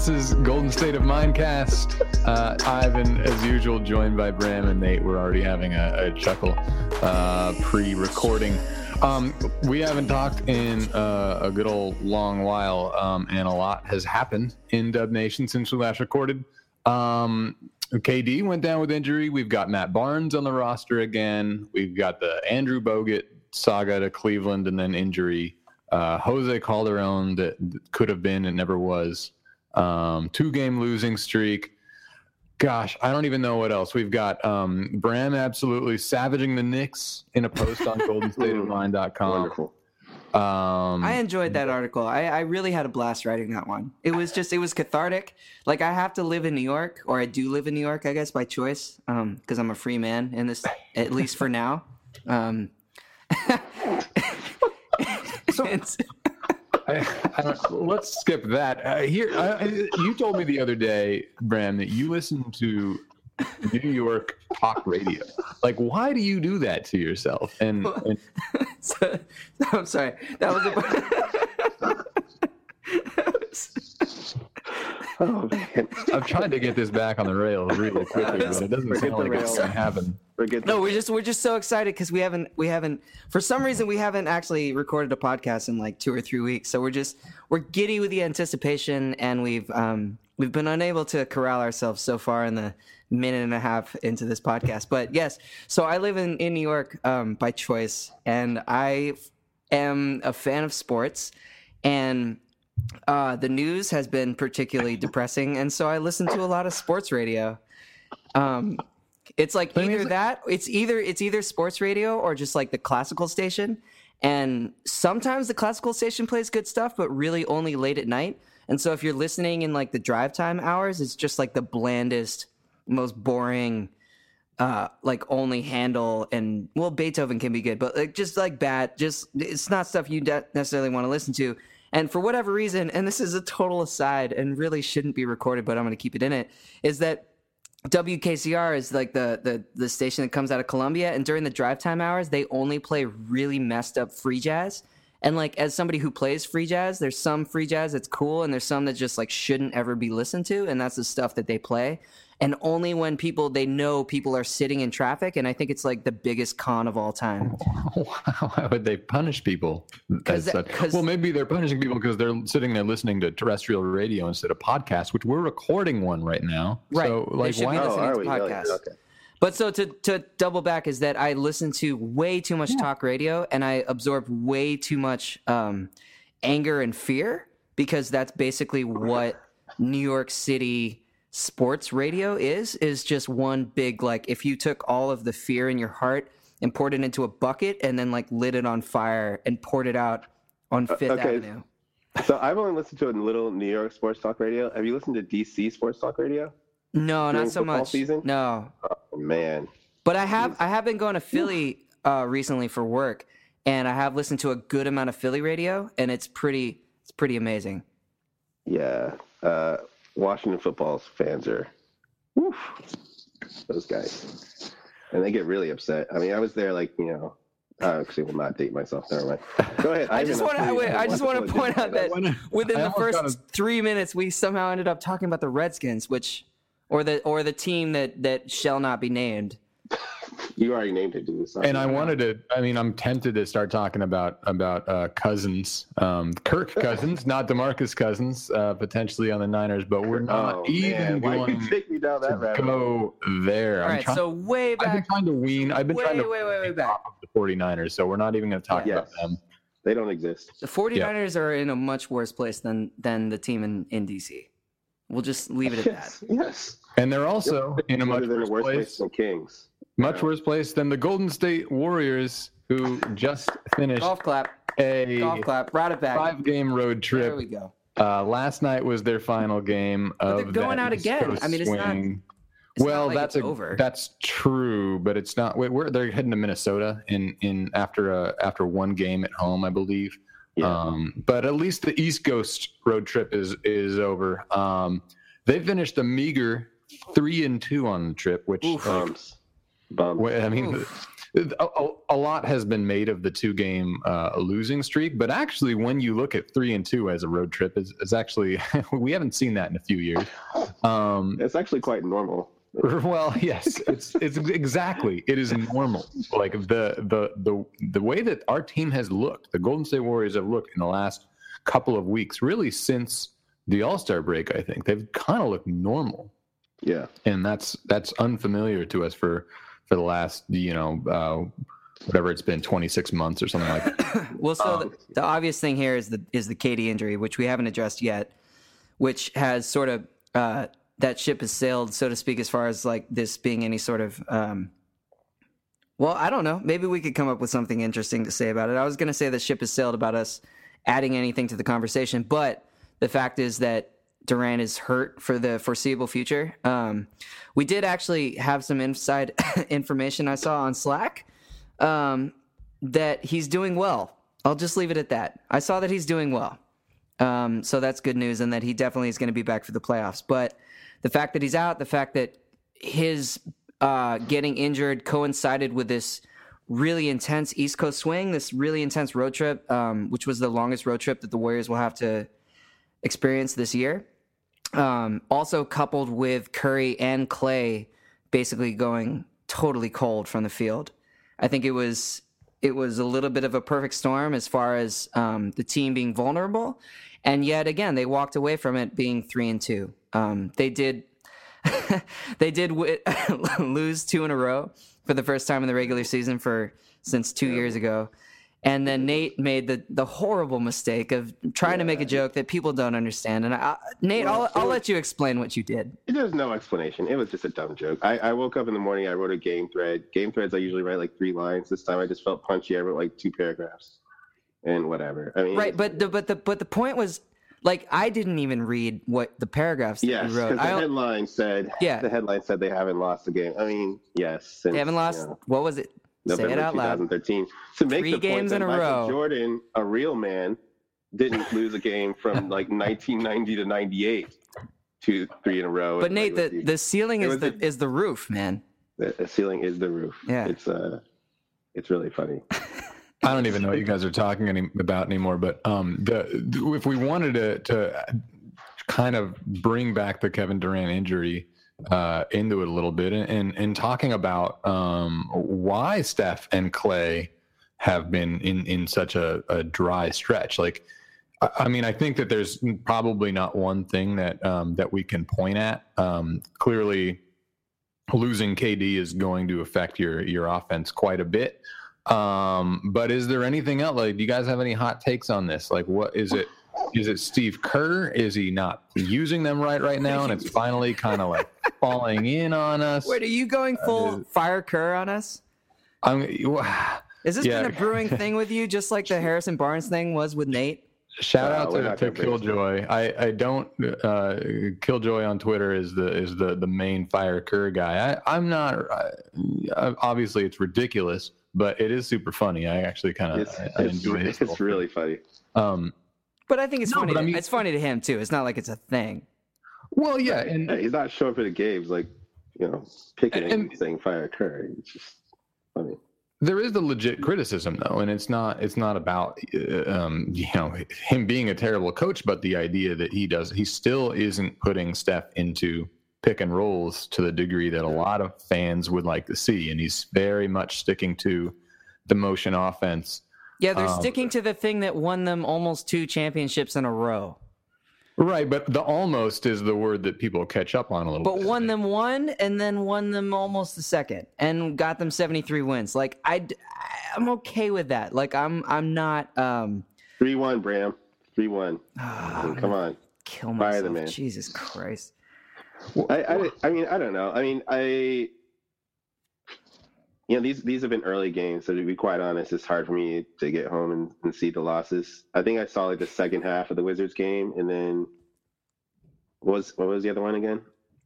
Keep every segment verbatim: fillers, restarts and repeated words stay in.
This is Golden State of Mindcast. Uh, Ivan, as usual, joined by Bram and Nate. We're already having a, a chuckle uh, pre-recording. Um, we haven't talked in uh, a good old long while, um, and a lot has happened in Dub Nation since we last recorded. Um, K D went down with injury. We've got Matt Barnes on the roster again. We've got the Andrew Bogut saga to Cleveland and then injury. Uh, Jose Calderon that could have been and never was. Um, two-game losing streak. Gosh, I don't even know what else. We've got um, Bram absolutely savaging the Knicks in a post on golden state of mind dot com. Wonderful. Um, I enjoyed that article. I, I really had a blast writing that one. It was just, it was cathartic. Like, I have to live in New York, or I do live in New York, I guess, by choice, um, because I'm a free man in this, at least for now. Um, so, I, I don't, let's skip that. Uh, here, I, you told me the other day, Bram, that you listen to New York talk radio. Like, why do you do that to yourself? And, and... so, I'm sorry. That was a. Oh, man. I've tried to get this back on the rails really quickly, but it doesn't sound like it's going to happen. No, we're just we're just so excited because we haven't we haven't for some reason we haven't actually recorded a podcast in like two or three weeks. So we're just we're giddy with the anticipation, and we've um we've been unable to corral ourselves so far in the minute and a half into this podcast. But yes, so I live in in New York um by choice, and I am a fan of sports, and uh the news has been particularly depressing, and so I listen to a lot of sports radio. Um. It's like either that, it's either it's either sports radio or just like the classical station. And sometimes the classical station plays good stuff, but really only late at night. And so if you're listening in like the drive time hours, it's just like the blandest, most boring, uh, like only Handel and, well, Beethoven can be good, but like just like bad, just it's not stuff you de- necessarily want to listen to. And for whatever reason, and this is a total aside and really shouldn't be recorded, but I'm going to keep it in it, is that W K C R is like the, the the station that comes out of Columbia, and during the drive time hours, they only play really messed up free jazz. And like, as somebody who plays free jazz, there's some free jazz that's cool, and there's some that just like shouldn't ever be listened to, and that's the stuff that they play. And only when people they know people are sitting in traffic, and I think it's like the biggest con of all time. Why would they punish people? As that, well, maybe they're punishing people because they're sitting there listening to terrestrial radio instead of podcasts, which we're recording one right now. Right. So, like, they why? Be listening oh, to we? podcasts. Really? Okay. But so to, to double back is that I listen to way too much talk radio, and I absorb way too much um, anger and fear, because that's basically what New York City sports radio is, is just one big, like, if you took all of the fear in your heart and poured it into a bucket and then like lit it on fire and poured it out on Fifth okay. Avenue. So I've only listened to a little New York sports talk radio. Have you listened to D C sports talk radio? No, During not so football much. Season? No. Oh, man. But I have I have been going to Philly uh, recently for work, and I have listened to a good amount of Philly radio, and it's pretty it's pretty amazing. Yeah. Uh, Washington football fans are, woof, those guys. And they get really upset. I mean, I was there like, you know, I actually will not date myself. Never mind. Go ahead. I just want to I, I just want to point out that within I the first gotta... three minutes, we somehow ended up talking about the Redskins, which or the or the team that, that shall not be named. You already named it, dude. And I wanted to, I mean, I'm tempted to start talking about about uh, Cousins, um, Kirk Cousins, not DeMarcus Cousins, uh, potentially on the Niners, but we're not oh, even man. going Why you take me down that to go there. All I'm right, trying, so way back. I've been trying to wean. I've been way, trying to way, way, way back. off of the 49ers, so we're not even going to talk yes. about them. They don't exist. The 49ers yeah. are in a much worse place than than the team in, in D C. We'll just leave it at yes. that. Yes. And they're also yep. in a much worse, worse place. place than Kings. Much yeah. worse place than the Golden State Warriors, who just finished golf clap. a golf clap. Brought it back. five-game road trip. There we go. Uh, last night was their final game of but they're going that out East again. Coast I mean, it's swing. not. It's well, not like that's it's a, over. that's true, but it's not. We're they're heading to Minnesota in in after a after one game at home, I believe. Yeah. Um, but at least the East Coast road trip is is over. Um, they finished a meager three and two on the trip, which Oof. Bums. Bums. I mean, Oof. a, a lot has been made of the two-game uh, losing streak, but actually, when you look at three and two as a road trip, is is actually we haven't seen that in a few years. Um, it's actually quite normal. Well, yes, it's it's exactly it is normal. Like the the the the way that our team has looked, the Golden State Warriors have looked in the last couple of weeks, really since the All-Star break. I think they've kind of looked normal. Yeah, and that's that's unfamiliar to us for for the last you know uh, whatever it's been, twenty-six months or something like that. Well, so um, the, the obvious thing here is the is the K D injury, which we haven't addressed yet, which has sort of uh, that ship has sailed, so to speak, as far as like this being any sort of. Um, well, I don't know. Maybe we could come up with something interesting to say about it. I was going to say the ship has sailed about us adding anything to the conversation, but the fact is that Durant is hurt for the foreseeable future. Um, we did actually have some inside information I saw on Slack um, that he's doing well. I'll just leave it at that. I saw that he's doing well. Um, so that's good news, and that he definitely is going to be back for the playoffs. But the fact that he's out, the fact that his uh, getting injured coincided with this really intense East Coast swing, this really intense road trip, um, which was the longest road trip that the Warriors will have to experience this year. Um, also coupled with Curry and Clay basically going totally cold from the field. I think it was it was a little bit of a perfect storm as far as um, the team being vulnerable, and yet again they walked away from it being three and two. Um, they did they did w- lose two in a row for the first time in the regular season for since two yeah. years ago. And then Nate made the, the horrible mistake of trying yeah. to make a joke that people don't understand. And I, Nate, well, I'll, I'll let you explain what you did. There's no explanation. It was just a dumb joke. I, I woke up in the morning. I wrote a game thread. Game threads, I usually write like three lines. This time I just felt punchy. I wrote like two paragraphs and whatever. I mean, right. But the, but the, but the point was, like, I didn't even read what the paragraphs that yes, you wrote. Yes, because the headline said, yeah. the headline said they haven't lost the game. I mean, yes. Since, they haven't lost, you know, what was it? November Say it out loud. twenty thirteen. To make Three the games point that in a Michael row. Jordan, a real man, didn't lose a game from like nineteen ninety to ninety-eight, two, three in a row. But Nate, the, the ceiling is the a, is the roof, man. The, the ceiling is the roof. Yeah, it's uh, it's really funny. I don't even know what you guys are talking any, about anymore. But um, the if we wanted to to kind of bring back the Kevin Durant injury uh, into it a little bit, and and, and talking about um, why Steph and Clay have been in, in such a, a dry stretch. Like, I, I mean, I think that there's probably not one thing that um, that we can point at. Um, clearly, losing K D is going to affect your your offense quite a bit. Um, but is there anything else? Like, do you guys have any hot takes on this? Like, what is it? Is it Steve Kerr? Is he not using them right right now, and it's finally kind of like falling in on us? Wait, are you going full uh, fire Kerr on us? I'm. Is this yeah. been a brewing thing with you, just like the Harrison Barnes thing was with Nate? Shout out uh, to, to Killjoy. I, I don't uh, Killjoy on Twitter is the is the, the main fire Kerr guy. I, I'm not. I, obviously, it's ridiculous, but it is super funny. I actually kind of enjoy it. It's, it's really funny. Um, but I think it's no, funny. To, I mean, it's funny to him too. It's not like it's a thing. Well, yeah, and yeah, he's not showing for the games like you know picking and, and saying fire Kerr. It's just funny. There is the legit criticism though, and it's not it's not about uh, um, you know him being a terrible coach, but the idea that he does he still isn't putting Steph into pick and rolls to the degree that a lot of fans would like to see, and he's very much sticking to the motion offense. Yeah, they're um, sticking to the thing that won them almost two championships in a row. Right, but the almost is the word that people catch up on a little but bit. But won them one and then won them almost the second and got them seventy-three wins. Like, I, I'm okay with that. Like, I'm I'm not... Um, three one, Bram. three one. Oh, I mean, come on. Kill myself. Fire the man. Jesus Christ. I, I, I mean, I don't know. I mean, I... You know, these these have been early games, so to be quite honest, it's hard for me to get home and, and see the losses. I think I saw like the second half of the Wizards game, and then what was what was the other one again?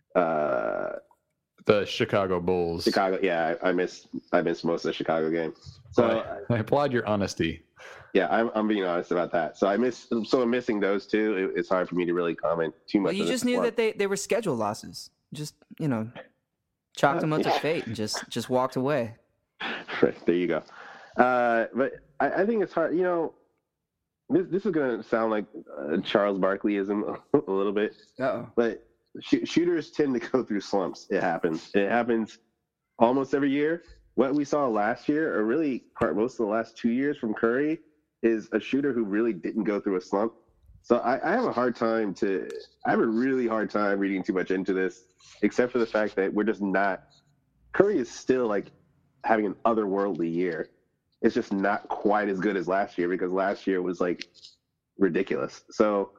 Uh, the Chicago Bulls. Chicago, yeah, I, I missed I missed most of the Chicago game. So well, I, I applaud your honesty. Yeah, I'm I'm being honest about that. So I miss so I'm missing those two. It, it's hard for me to really comment too much. Well, you just knew that they, they were scheduled losses. Just you know. Chalked them up to fate and just, just walked away. Right, there you go. Uh, but I, I think it's hard. You know, this this is going to sound like uh, Charles Barkleyism a little bit. Uh-oh. But sh- shooters tend to go through slumps. It happens. It happens almost every year. What we saw last year, or really part most of the last two years from Curry, is a shooter who really didn't go through a slump. So I, I have a hard time to. I have a really hard time reading too much into this, except for the fact that we're just not. Curry is still like having an otherworldly year. It's just not quite as good as last year because last year was like ridiculous. So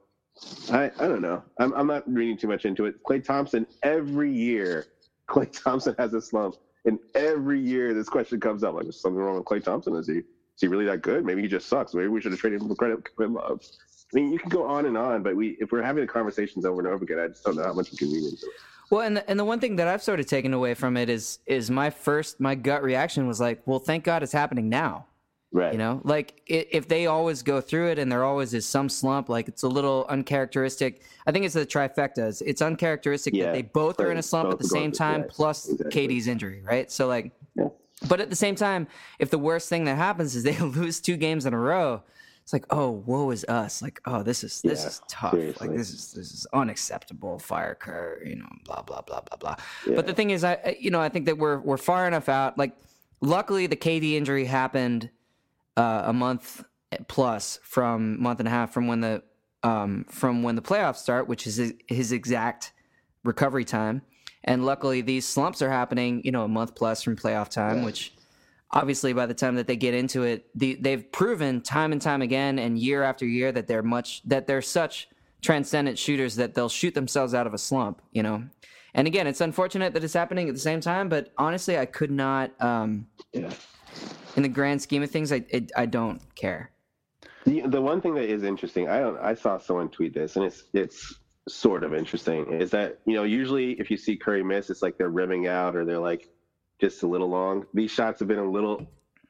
I I don't know. I'm I'm not reading too much into it. Klay Thompson, every year, Klay Thompson has a slump, and every year this question comes up like, is something wrong with Klay Thompson? Is he is he really that good? Maybe he just sucks. Maybe we should have traded him for credit. Love. I mean, you can go on and on, but we if we're having the conversations over and over again, I just don't know how much we can read into it. Well, and the, and the one thing that I've sort of taken away from it is is my first my gut reaction was like, well, thank God it's happening now. Right. You know, like it, if they always go through it and there always is some slump, like it's a little uncharacteristic. I think it's the trifectas. It's uncharacteristic Yeah, that they both are in a slump at the both same go- time, yes, plus exactly. K D's injury, right? So like, Yeah. but at the same time, if the worst thing that happens is they lose two games in a row, it's like, oh, woe is us. Like, oh, this is this Yeah, is tough. seriously. Like this is this is unacceptable. Fire Kerr, you know, blah blah blah blah blah. Yeah. But the thing is, I I- you know I think that we're we're far enough out. Like, luckily the K D injury happened uh, a month plus from month and a half from when the um, from when the playoffs start, which is his, his exact recovery time. And luckily these slumps are happening, you know, a month plus from playoff time, Yeah. which. Obviously, by the time that they get into it, the, they've proven time and time again, and year after year, that they're much that they're such transcendent shooters that they'll shoot themselves out of a slump. You know, and again, it's unfortunate that it's happening at the same time. But honestly, I could not. Um, Yeah. in the grand scheme of things, I it, I don't care. The, the one thing that is interesting, I don't. I saw someone tweet this, and it's it's sort of interesting, is that you know usually if you see Curry miss, it's like they're rimming out or they're like just a little long. These shots have been a little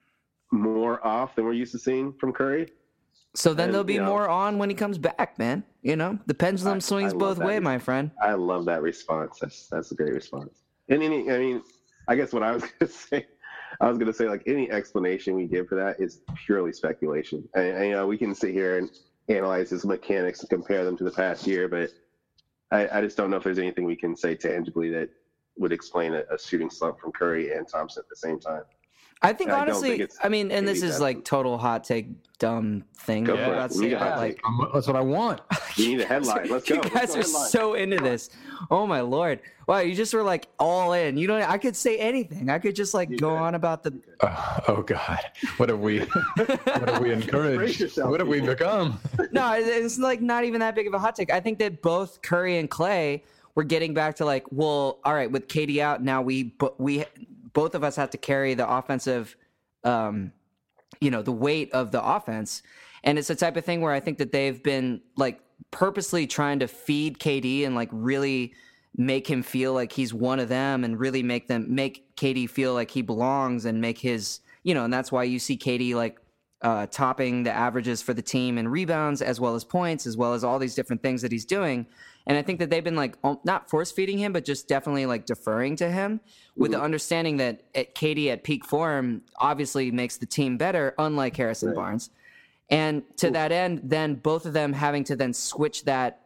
more off than we're used to seeing from Curry. So then And, there'll be you know, more on when he comes back, man. You know, the pendulum I- swings I love both that. way, my friend. I love that response. That's that's a great response. And any, I mean, I guess what I was gonna say, I was gonna say like any explanation we give for that is purely speculation. And, and you know, we can sit here and analyze his mechanics and compare them to the past year, but I, I just don't know if there's anything we can say tangibly that would explain a, a shooting slump from Curry and Thompson at the same time. I think I don't honestly, think it's- I mean, and this maybe is that's- like total hot take, dumb thing. Go that for I'm it. about to You say, need a but hot like, take. Um, That's what I want. You need a headline. Let's go. You Let's guys go are headline. so into this. Oh my lord! Wow, you just were like all in. You know, I could say anything. I could just like go could. on about the. Uh, oh God, what have we? What have we Brace encouraged? yourself, What have we people. become? No, it's like not even that big of a hot take. I think that both Curry and Klay were getting back to like, well, all right, with K D out now, we but we both of us have to carry the offensive, um, you know, the weight of the offense, and it's the type of thing where I think that they've been like purposely trying to feed K D and like really make him feel like he's one of them and really make them make K D feel like he belongs and make his, you know, and that's why you see K D like uh, topping the averages for the team in rebounds as well as points, as well as all these different things that he's doing. And I think that they've been like not force feeding him, but just definitely like deferring to him with the understanding that at K D at peak form obviously makes the team better, unlike Harrison Right. Barnes. And to that end, then both of them having to then switch that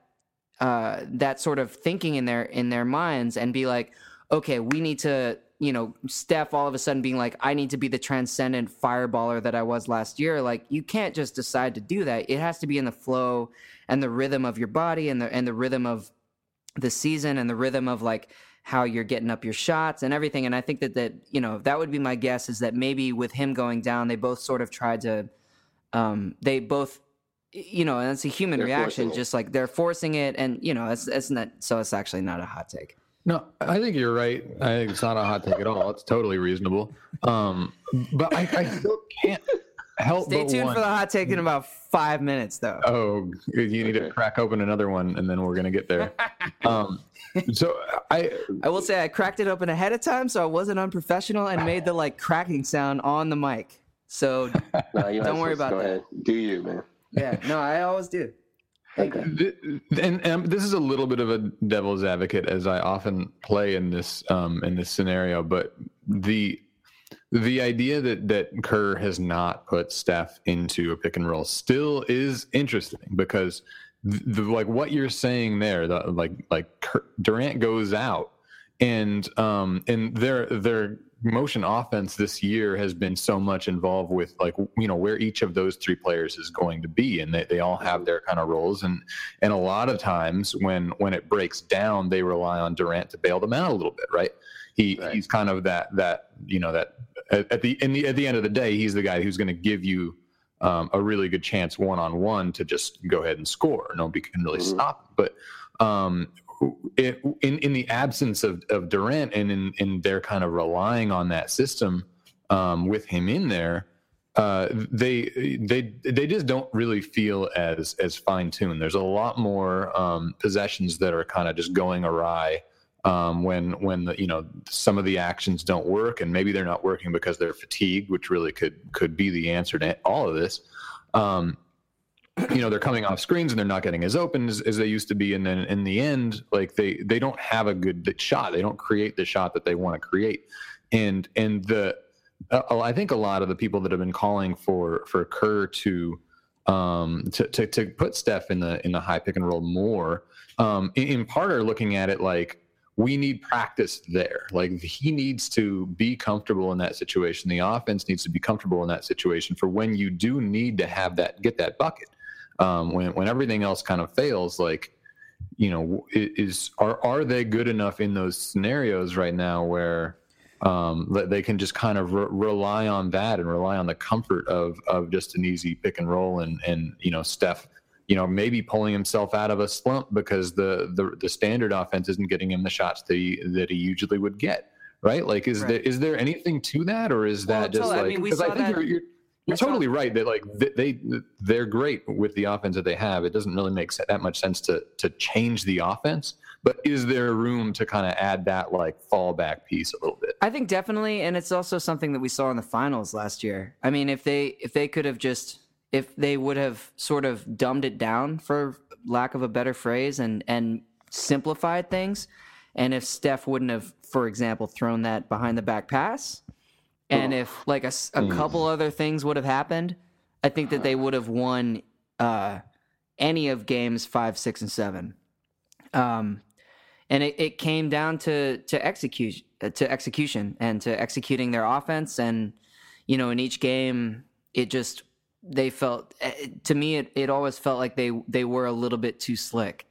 uh, that sort of thinking in their in their minds and be like, okay, we need to, you know, Steph all of a sudden being like, I need to be the transcendent fireballer that I was last year. Like, you can't just decide to do that. It has to be in the flow and the rhythm of your body and the and the rhythm of the season and the rhythm of like how you're getting up your shots and everything. And I think that that, you know, that would be my guess, is that maybe with him going down, they both sort of tried to um they both you know, and it's a human They're reaction, forcing it. just like they're forcing it, and you know, it's it's not so it's actually not a hot take. No, I think you're right. I think it's not a hot take at all. It's totally reasonable. Um, but I, I still can't help Stay but tuned want- for the hot take in about five minutes, though. Oh, you need to Okay. crack open another one, and then we're gonna get there. Um, so I, I will say I cracked it open ahead of time, so I wasn't unprofessional and made the like cracking sound on the mic. So No, you Don't worry just about go that. ahead. Do you, man? yeah, no, I always do. Okay. th- and, and this is a little bit of a devil's advocate, as I often play in this um, in this scenario. But the the idea that that Kerr has not put Steph into a pick and roll still is interesting, because the, the like what you're saying there, the, like like Kerr, Durant goes out, and um and their their motion offense this year has been so much involved with, like, you know, where each of those three players is going to be, and they, they all have their kind of roles, and and a lot of times when when it breaks down, they rely on Durant to bail them out a little bit, right? He right. he's kind of that that you know that at, at the in the at the end of the day, he's the guy who's going to give you um, a really good chance one on one to just go ahead and score. Nobody can really mm-hmm. stop him. But um, it, in in the absence of, of Durant, and in in their kind of relying on that system um, with him in there, uh, they they they just don't really feel as as fine tuned. There's a lot more um, possessions that are kind of just going awry. Um, when when the, you know, some of the actions don't work, and maybe they're not working because they're fatigued, which really could could be the answer to all of this. Um, you know, they're coming off screens and they're not getting as open as, as they used to be, and then in the end, like they they don't have a good shot. They don't create the shot that they want to create, and and the uh, I think a lot of the people that have been calling for for Kerr to um to to, to put Steph in the in the high pick and roll more, um, in, in part are looking at it like, we need practice there. Like, he needs to be comfortable in that situation. The offense needs to be comfortable in that situation for when you do need to have that, get that bucket. Um, when when everything else kind of fails, like, you know, is are are they good enough in those scenarios right now where um, they can just kind of re- rely on that and rely on the comfort of of just an easy pick and roll, and and you know, Steph, you know, maybe pulling himself out of a slump because the, the, the standard offense isn't getting him the shots that he, that he usually would get, right? Like, is right. there is there anything to that, or is that well, just like? I mean, because I think that, you're you're, you're totally saw, right that like they they're great with the offense that they have. It doesn't really make that much sense to to change the offense, but is there room to kind of add that like fallback piece a little bit? I think definitely, and it's also something that we saw in the finals last year. I mean, if they if they could have just. If they would have sort of dumbed it down, for lack of a better phrase, and, and simplified things, and if Steph wouldn't have, for example, thrown that behind the back pass, and if like a, a couple other things would have happened, I think that they would have won uh, any of games five, six, and seven. Um, and it, it came down to to execute to execution and to executing their offense, and you know, in each game, it just. They felt, to me, it, it always felt like they, they were a little bit too slick.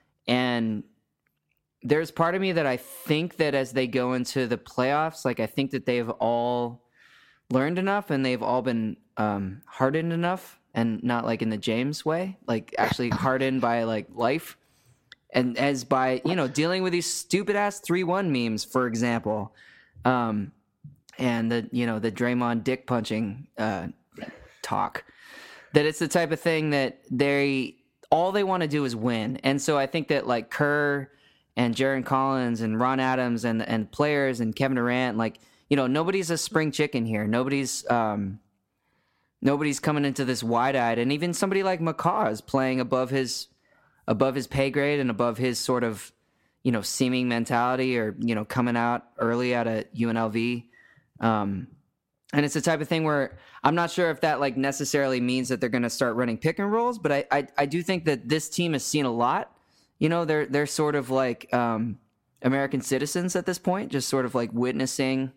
And there's part of me that I think that as they go into the playoffs, like I think that they've all learned enough and they've all been um, hardened enough, and not like in the James way, like actually hardened by like life. And as by, you know, dealing with these stupid ass three one memes, for example, um, and the, you know, the Draymond dick punching uh talk, that it's the type of thing that they all they want to do is win. And so I think that like Kerr and Jaren Collins and Ron Adams and and players and Kevin Durant, like, you know, nobody's a spring chicken here. Nobody's um nobody's coming into this wide-eyed, and even somebody like McCaw is playing above his above his pay grade and above his sort of, you know, seeming mentality, or, you know, coming out early out of U N L V. Um And it's the type of thing where I'm not sure if that like necessarily means that they're going to start running pick and rolls, but I, I I do think that this team has seen a lot. You know, they're they're sort of like um, American citizens at this point, just sort of like witnessing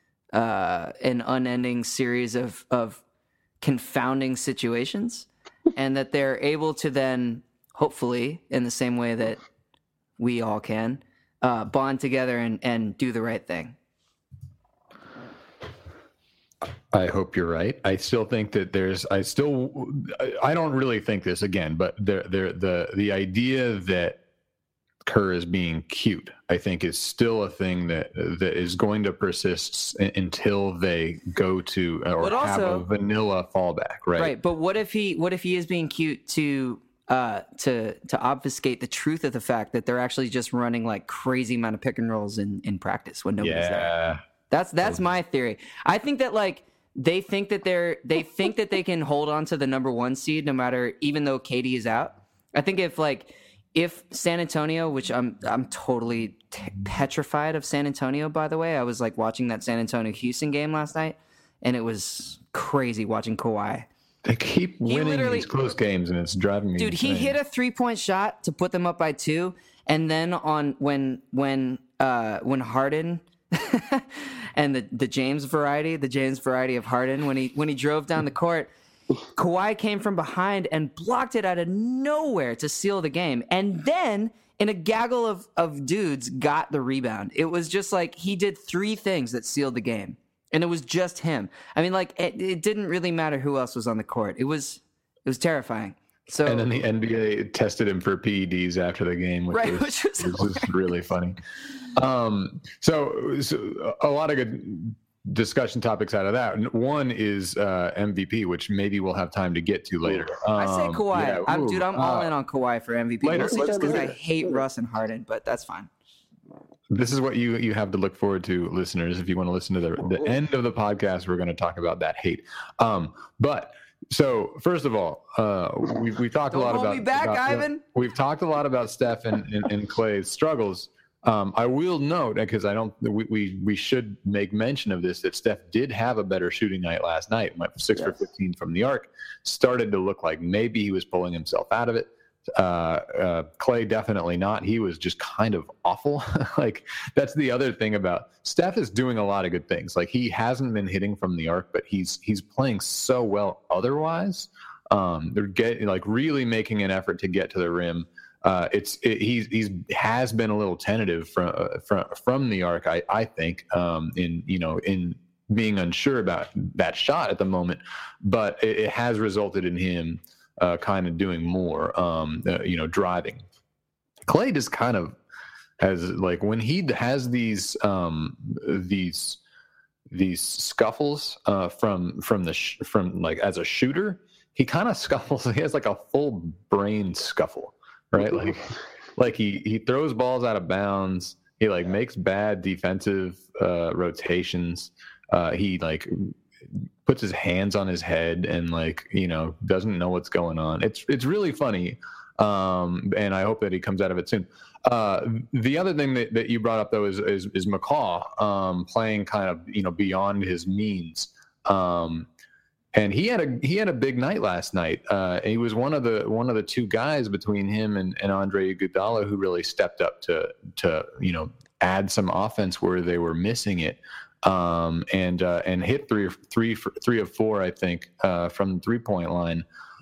uh, an unending series of of confounding situations, and that they're able to then hopefully, in the same way that we all can, uh, bond together and and do the right thing. I hope you're right. I still think that there's, I still, I don't really think this again, but there, there, the, the idea that Kerr is being cute, I think is still a thing that, that is going to persist until they go to, or also have a vanilla fallback. Right. Right. But what if he, what if he is being cute to, uh, to, to obfuscate the truth of the fact that they're actually just running like crazy amount of pick and rolls in, in practice when nobody's yeah. there. That's that's my theory. I think that like they think that they're they think that they can hold on to the number one seed no matter, even though Katie is out. I think if like if San Antonio, which I'm I'm totally t- petrified of San Antonio, by the way. I was like watching that San Antonio Houston game last night, and it was crazy watching Kawhi. They keep winning these close games, and it's driving me Dude, insane. he hit a three-point shot to put them up by two, and then on when when uh, when Harden and the, the James variety, the James variety of Harden, when he when he drove down the court, Kawhi came from behind and blocked it out of nowhere to seal the game, and then in a gaggle of of dudes got the rebound. It was just like he did three things that sealed the game. And it was just him. I mean, like, it, it didn't really matter who else was on the court. It was it was terrifying. So, and then the N B A tested him for P E Ds after the game, which right, was, which was, was just really funny. Um, so, so a lot of good discussion topics out of that. One is uh, M V P, which maybe we'll have time to get to later. Um, I say Kawhi. Yeah, I'm, ooh, dude, I'm all uh, in on Kawhi for M V P. later, Mostly just because I later, hate later. Russ and Harden, but that's fine. This is what you you have to look forward to, listeners. If you want to listen to the, the end of the podcast, we're going to talk about that hate. Um, but so first of all, uh, we we talked Don't a lot hold about. me back, about- Ivan. We've talked a lot about Steph and, and, and Clay's struggles. Um, I will note, because I don't, we, we we should make mention of this, that Steph did have a better shooting night last night. Went six Yes. for fifteen from the arc. Started to look like maybe he was pulling himself out of it. Uh, uh, Clay definitely not. He was just kind of awful. Like, that's the other thing about Steph is doing a lot of good things. Like, he hasn't been hitting from the arc, but he's he's playing so well otherwise. Um, they're getting like really making an effort to get to the rim. Uh, it's it, he's he's has been a little tentative from uh, from from the arc. I I think um, in you know in being unsure about that shot at the moment, but it, it has resulted in him uh, kind of doing more. Um, uh, you know, driving. Clay just kind of has like when he has these um, these these scuffles uh, from from the sh- from like as a shooter, he kind of scuffles. He has like a full brain scuffle. Right, like, like he he throws balls out of bounds. He like makes bad defensive uh, rotations. Uh, he like puts his hands on his head and like you know doesn't know what's going on. It's it's really funny, um, and I hope that he comes out of it soon. Uh, the other thing that, that you brought up though is is, is McCaw um, playing kind of you know beyond his means. Um, And he had a he had a big night last night. Uh, he was one of the one of the two guys between him and, and Andre Iguodala who really stepped up to to you know add some offense where they were missing it, um, and uh, and hit three three three of four I think uh, from the three point line.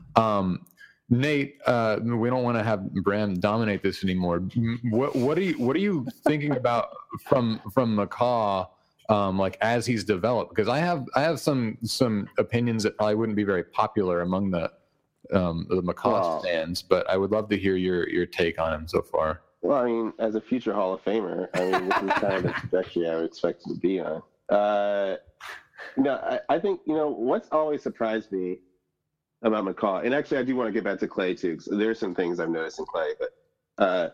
Um, Nate, uh, we don't want to have Bram dominate this anymore. What what are you what are you thinking about from from McCaw? Um, like as he's developed, because I have I have some some opinions that probably wouldn't be very popular among the um, the McCaw Wow. fans, but I would love to hear your your take on him so far. Well, I mean, as a future Hall of Famer, I mean, this is kind of the trajectory I would expect him to be on. Uh, no, I, I think, you know, what's always surprised me about McCaw, and actually I do want to get back to Clay too, because there's some things I've noticed in Clay, but uh,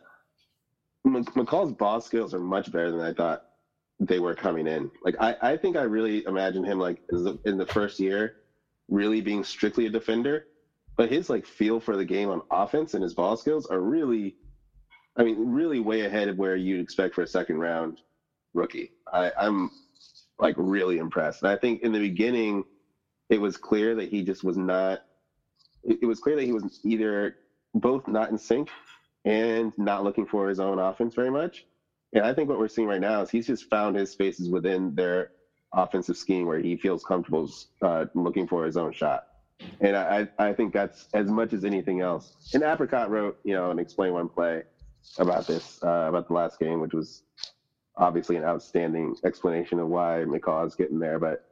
M- McCaw's ball skills are much better than I thought they were coming in. Like, I, I think I really imagined him, like, as the- in the first year, really being strictly a defender, but his, like, feel for the game on offense and his ball skills are really, I mean, really way ahead of where you'd expect for a second round rookie. I, I'm like really impressed. And I think in the beginning, it was clear that he just was not, it, it was clear that he was either both not in sync and not looking for his own offense very much. And I think what we're seeing right now is he's just found his spaces within their offensive scheme where he feels comfortable uh, looking for his own shot. And I, I think that's as much as anything else. And Apricot wrote, you know, an Explain One play about this, uh, about the last game, which was obviously an outstanding explanation of why McCaw is getting there. But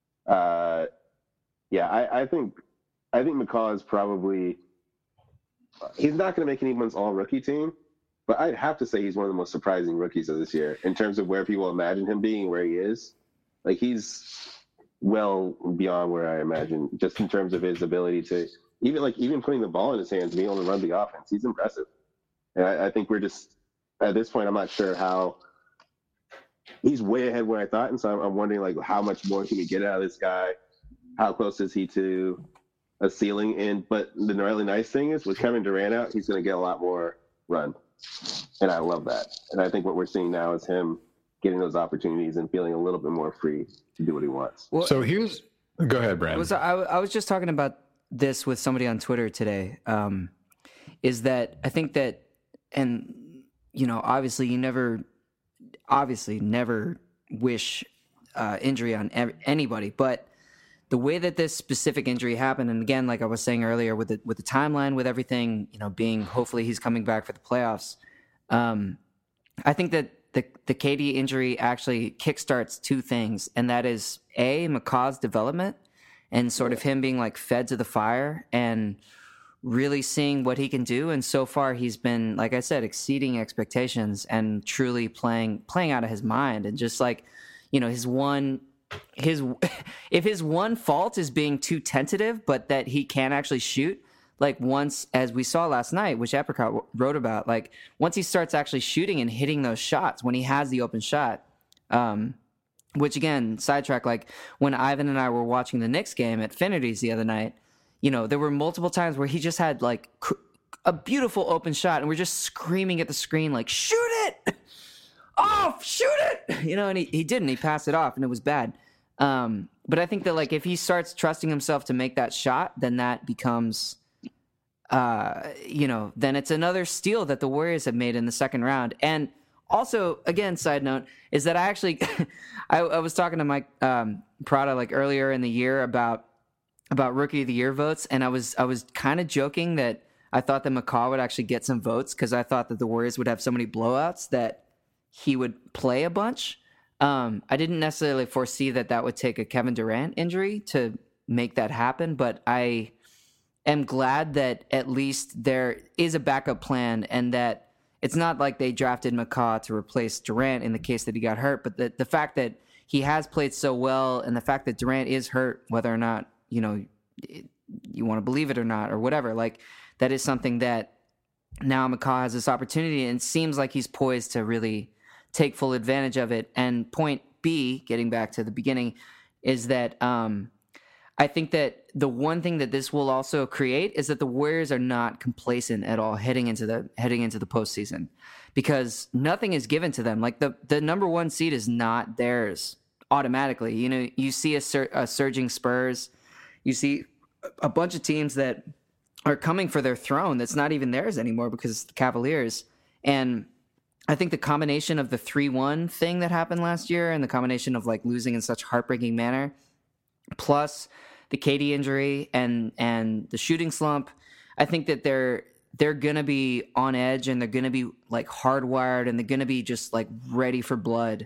uh, yeah, I, I think I think McCaw is probably he's not going to make anyone's all rookie team, but I'd have to say he's one of the most surprising rookies of this year in terms of where people imagine him being, where he is. Like, he's well beyond where I imagine, just in terms of his ability to even like even putting the ball in his hands, being able to run the offense. He's impressive. And I, I think we're just at this point, I'm not sure how he's way ahead where I thought. And so I'm, I'm wondering like how much more can we get out of this guy? How close is he to a ceiling? And but the really nice thing is with Kevin Durant out, he's going to get a lot more run. And I love that. And I think what we're seeing now is him getting those opportunities and feeling a little bit more free to do what he wants. Well, so here's, go ahead, Bram. Was, I, I was just talking about this with somebody on Twitter today, um, is that I think that, and, you know, obviously you never, obviously never wish uh, injury on ev- anybody, but the way that this specific injury happened, and again, like I was saying earlier, with the, with the timeline, with everything, you know, being hopefully he's coming back for the playoffs, um, I think that the the K D injury actually kickstarts two things, and that is A, McCaw's development, and sort of him being like fed to the fire and really seeing what he can do. And so far, he's been, like I said, exceeding expectations and truly playing playing out of his mind, and just like, you know, his one. His if his one fault is being too tentative, but that he can actually shoot, like once, as we saw last night, which Apricot wrote about, like once he starts actually shooting and hitting those shots, when he has the open shot, um, which again, sidetrack, like when Ivan and I were watching the Knicks game at Finity's the other night, you know, there were multiple times where he just had like cr- a beautiful open shot, and we're just screaming at the screen like, shoot it! Off, shoot it, you know, and he, he didn't. He passed it off, and it was bad. Um, but I think that like if he starts trusting himself to make that shot, then that becomes, uh, you know, then it's another steal that the Warriors have made in the second round. And also, again, side note is that I actually, I, I was talking to Mike um, Prada like earlier in the year about about Rookie of the Year votes, and I was I was kind of joking that I thought that McCaw would actually get some votes because I thought that the Warriors would have so many blowouts that he would play a bunch. Um, I didn't necessarily foresee that that would take a Kevin Durant injury to make that happen, but I am glad that at least there is a backup plan, and that it's not like they drafted McCaw to replace Durant in the case that he got hurt, but the, the fact that he has played so well, and the fact that Durant is hurt, whether or not, you know, you want to believe it or not, or whatever, like that is something that now McCaw has this opportunity, and it seems like he's poised to really take full advantage of it. And point B, getting back to the beginning, is that um, I think that the one thing that this will also create is that the Warriors are not complacent at all heading into the heading into the postseason, because nothing is given to them. Like the the number one seed is not theirs automatically. You know, you see a, sur- a surging Spurs, you see a bunch of teams that are coming for their throne that's not even theirs anymore because it's the Cavaliers. And I think the combination of the three one thing that happened last year, and the combination of like losing in such heartbreaking manner, plus the K D injury and and the shooting slump, I think that they're they're gonna be on edge, and they're gonna be like hardwired, and they're gonna be just like ready for blood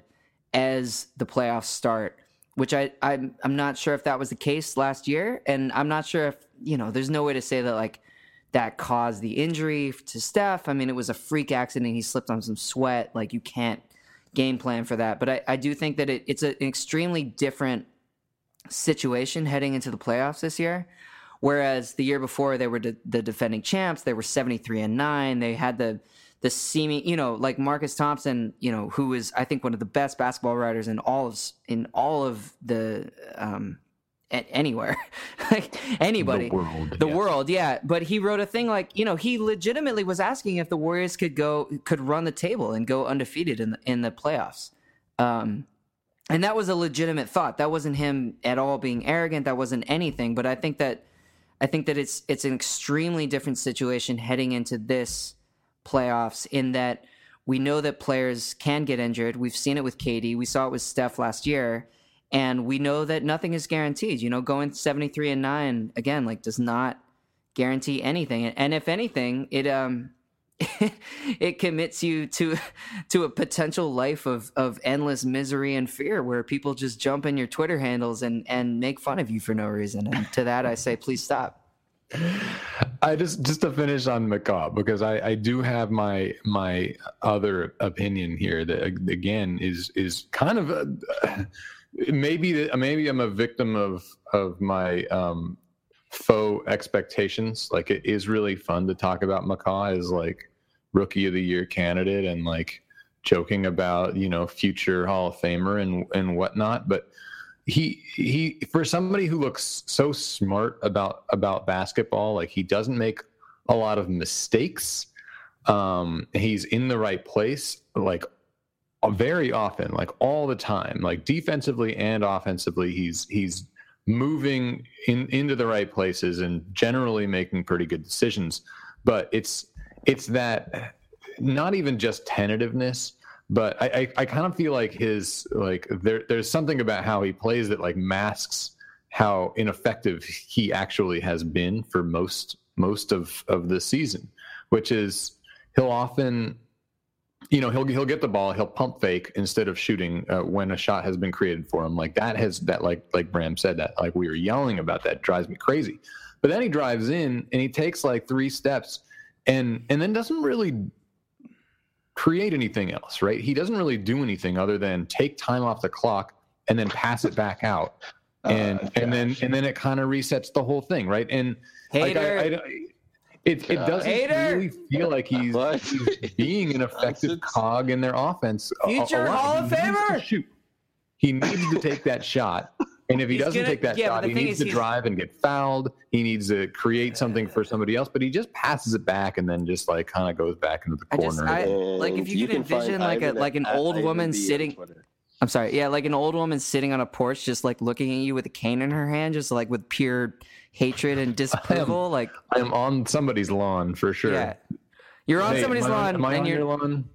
as the playoffs start. Which I I'm I'm not sure if that was the case last year, and I'm not sure if, you know, there's no way to say that like that caused the injury to Steph. I mean, it was a freak accident. He slipped on some sweat. Like, you can't game plan for that. But I, I do think that it, it's a, an extremely different situation heading into the playoffs this year. Whereas the year before, they were de- the defending champs. They were seventy-three and nine. They had the the seeming, you know, like Marcus Thompson, you know, who is, I think, one of the best basketball writers in all of in all of the um, anywhere, like anybody, the world, the yes. world, yeah. But he wrote a thing like, you know, he legitimately was asking if the Warriors could go, could run the table and go undefeated in the, in the playoffs, um, and that was a legitimate thought. That wasn't him at all being arrogant. That wasn't anything. But I think that, I think that it's it's an extremely different situation heading into this playoffs, in that we know that players can get injured. We've seen it with K D. We saw it with Steph last year. And we know that nothing is guaranteed. You know, going seventy-three and nine again, like, does not guarantee anything. And if anything, it um it commits you to to a potential life of of endless misery and fear, where people just jump in your Twitter handles and and make fun of you for no reason. And to that, I say, please stop. I just just to finish on McCaw, because I, I do have my my other opinion here that again is is kind of a, maybe maybe I'm a victim of of my um, faux expectations. Like, it is really fun to talk about McCaw as like Rookie of the Year candidate, and like joking about, you know, future Hall of Famer and and whatnot, but. He he for somebody who looks so smart about about basketball, like, he doesn't make a lot of mistakes, Um, he's in the right place, like very often, like all the time, like defensively and offensively. He's he's moving in into the right places and generally making pretty good decisions. But it's it's that not even just tentativeness, but I I, I kind of feel like his like there there's something about how he plays that like masks how ineffective he actually has been for most most of of the season, which is he'll often, you know, he'll he'll get the ball, he'll pump fake instead of shooting uh, when a shot has been created for him. Like that has that like like Bram said, that like we were yelling about, that drives me crazy. But then he drives in and he takes like three steps and and then doesn't really create anything else, right? He doesn't really do anything other than take time off the clock and then pass it back out. And uh, and then and then it kind of resets the whole thing, right? And like I, I, it it doesn't Hater. really feel like he's, he's being an effective cog in their offense. Future Hall of Famer. Shoot, he needs to take that shot, and if he he's doesn't gonna, take that yeah, shot, he needs to drive and get fouled. He needs to create something for somebody else, but he just passes it back and then just like kind of goes back into the corner. I just, I, like if you, you could envision like a like an old woman sitting. I'm sorry. Yeah, like an old woman sitting on a porch, just like looking at you with a cane in her hand, just like with pure hatred and disapproval. I am, like I am on somebody's lawn for sure. Yeah, you're on hey, somebody's am I, lawn. Am I and on you're... your lawn?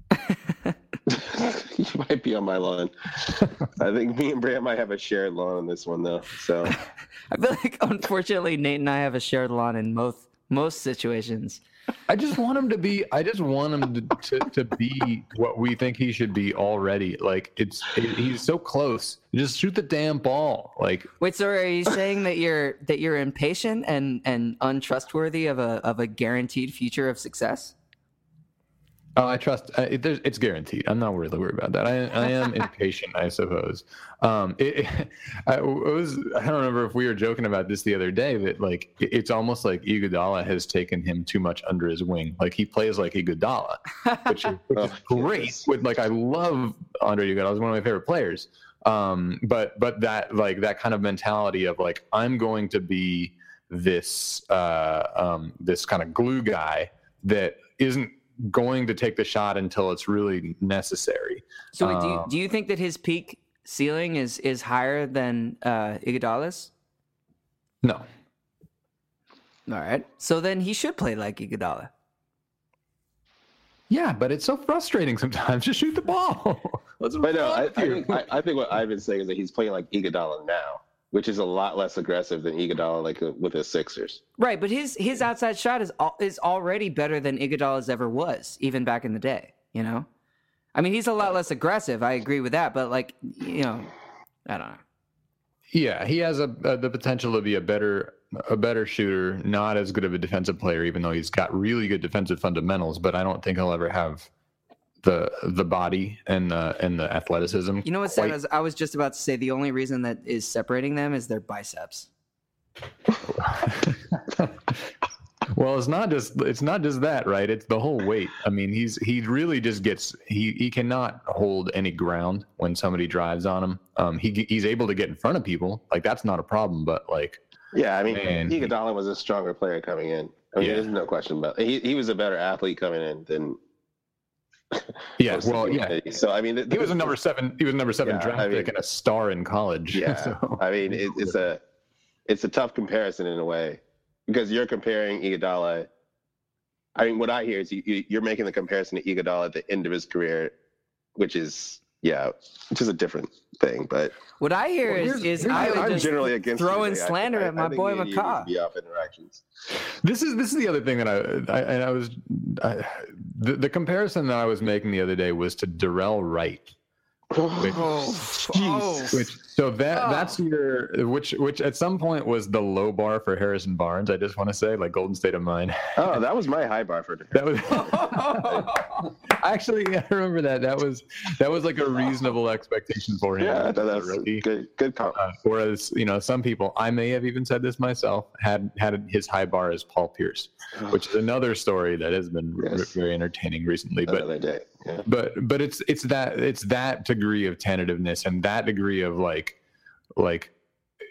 You might be on my lawn. I think me and Brant might have a shared lawn on this one, though. So I feel like, unfortunately, Nate and I have a shared lawn in most most situations. I just want him to be. I just want him to, to, to be what we think he should be already. Like it's, it, he's so close. Just shoot the damn ball. Like wait, so are you saying that you're that you're impatient and, and untrustworthy of a of a guaranteed future of success? Oh, I trust. Uh, it, it's guaranteed. I'm not really worried about that. I, I am impatient, I suppose. Um, it, it, I, it was. I don't remember if we were joking about this the other day, but like it, it's almost like Iguodala has taken him too much under his wing. Like he plays like Iguodala, which is, which is great. With like I love Andre Iguodala. He's one of my favorite players. Um, but but that like that kind of mentality of like I'm going to be this uh, um, this kind of glue guy that isn't going to take the shot until it's really necessary. So wait, um, do you, do you think that his peak ceiling is is higher than uh, Iguodala's? No. All right. So then he should play like Iguodala. Yeah, but it's so frustrating sometimes. Just shoot the ball. What's but no, I, I, think, I, I think what Ivan's saying is that he's playing like Iguodala now, which is a lot less aggressive than Iguodala like uh, with his Sixers. Right, but his his outside shot is is already better than Iguodala's ever was, even back in the day. You know, I mean, he's a lot less aggressive. I agree with that, but like, you know, I don't know. Yeah, he has a, a the potential to be a better a better shooter, not as good of a defensive player, even though he's got really good defensive fundamentals. But I don't think he'll ever have the the body and the and the athleticism. You know what's sad is I was just about to say the only reason that is separating them is their biceps. Well, it's not just it's not just that, right? It's the whole weight. I mean, he's he really just gets he he cannot hold any ground when somebody drives on him. Um, he he's able to get in front of people, like that's not a problem. But like, yeah, I mean, Iguodala was a stronger player coming in. I mean, yeah. There's no question about it. He he was a better athlete coming in than. Yeah, well, yeah. So I mean, the, he was a number seven. He was a number seven yeah, draft I mean, pick and a star in college. Yeah, so. I mean, it, it's a it's a tough comparison in a way because you're comparing Iguodala. I mean, what I hear is you, you're making the comparison to Iguodala at the end of his career, which is yeah, which is a different thing. But what I hear well, is is I I'm just generally against throwing you, slander I, at my I boy McCaw. Be off interactions. This is this is the other thing that I I, and I was I, the the comparison that I was making the other day was to Darrell Wright. Which, oh, which so that oh. that's your which which at some point was the low bar for Harrison Barnes. I just want to say, like Golden State of Mind. Oh, that was my high bar for that was actually I remember that that was that was like a reasonable expectation for him. Yeah, that's rookie. good. Good comment. Uh, whereas you know some people, I may have even said this myself, had had his high bar as Paul Pierce, which is another story that has been yes. r- very entertaining recently. But Another day. Yeah. but but it's it's that it's that degree of tentativeness and that degree of like like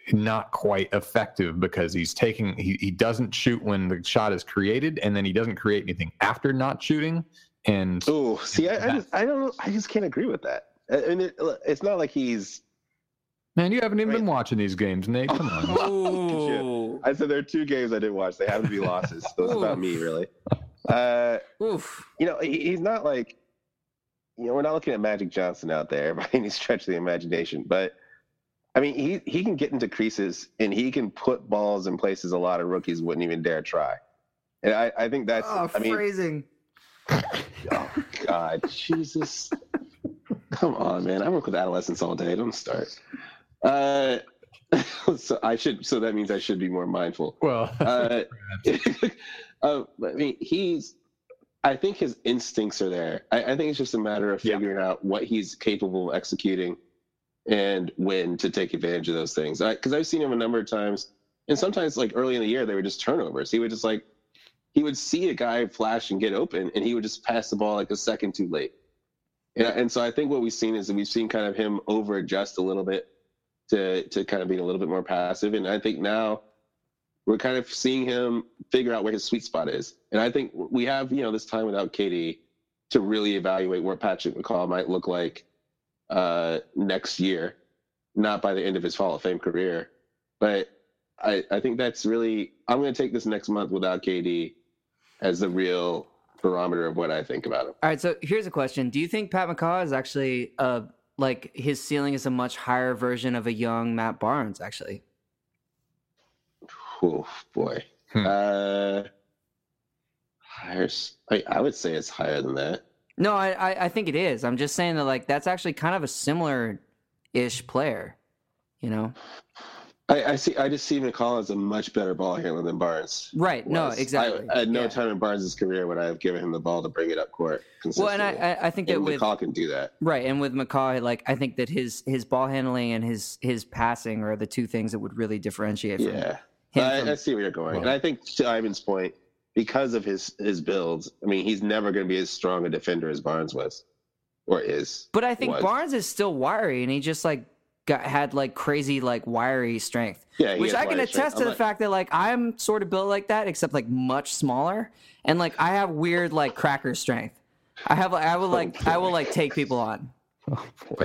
not quite effective because he's taking he, he doesn't shoot when the shot is created, and then he doesn't create anything after not shooting. And oh, see, I, I just I don't know, I just can't agree with that. And it, it's not like he's man, you haven't even right. been watching these games, Nate. Come on. Ooh. I said there are two games I didn't watch. They happen to be losses. So it's about me, really. Uh, Oof. you know, he, he's not like, you know, we're not looking at Magic Johnson out there by any stretch of the imagination. But, I mean, he, he can get into creases, and he can put balls in places a lot of rookies wouldn't even dare try. And I, I think that's, Oh, I mean, phrasing. oh, God, Jesus. Come on, man. I work with adolescents all day. Don't start. Uh, so I should. So that means I should be more mindful. Well, uh, uh, I mean, he's. I think his instincts are there. I, I think it's just a matter of figuring yeah. out what he's capable of executing, and when to take advantage of those things. Because I've seen him a number of times, and sometimes, like early in the year, they were just turnovers. He would just like, he would see a guy flash and get open, and he would just pass the ball like a second too late. And, and so I think what we've seen is that we've seen kind of him over adjust a little bit to to kind of being a little bit more passive. And I think now we're kind of seeing him figure out where his sweet spot is. And I think we have, you know, this time without K D to really evaluate what Patrick McCaw might look like uh, next year, not by the end of his Hall of Fame career. But I, I think that's really, I'm going to take this next month without K D as the real barometer of what I think about him. All right, so here's a question. Do you think Pat McCaw is actually, uh, like, his ceiling is a much higher version of a young Matt Barnes, actually? Oh, boy. Hmm. Uh, higher, I, I would say it's higher than that. No, I, I, I think it is. I'm just saying that, like, that's actually kind of a similar-ish player, you know? I, I see. I just see McCall as a much better ball handler than Barnes. Right. was. No, exactly. I, at no yeah. time in Barnes' career would I have given him the ball to bring it up court consistently. Well, and I, I think that and with McCall can do that. Right, and with McCaw, like I think that his his ball handling and his his passing are the two things that would really differentiate. From yeah, him I, from, I see where you're going, well, and I think to Ivan's point, because of his his builds, I mean, he's never going to be as strong a defender as Barnes was, or is. But I think was. Barnes is still wiry, and he just like. Got, had like crazy like wiry strength, yeah, which I can attest to the like, fact that like I'm sort of built like that, except like much smaller, and like I have weird like cracker strength. I have I will like oh, I will like take people on. Oh boy,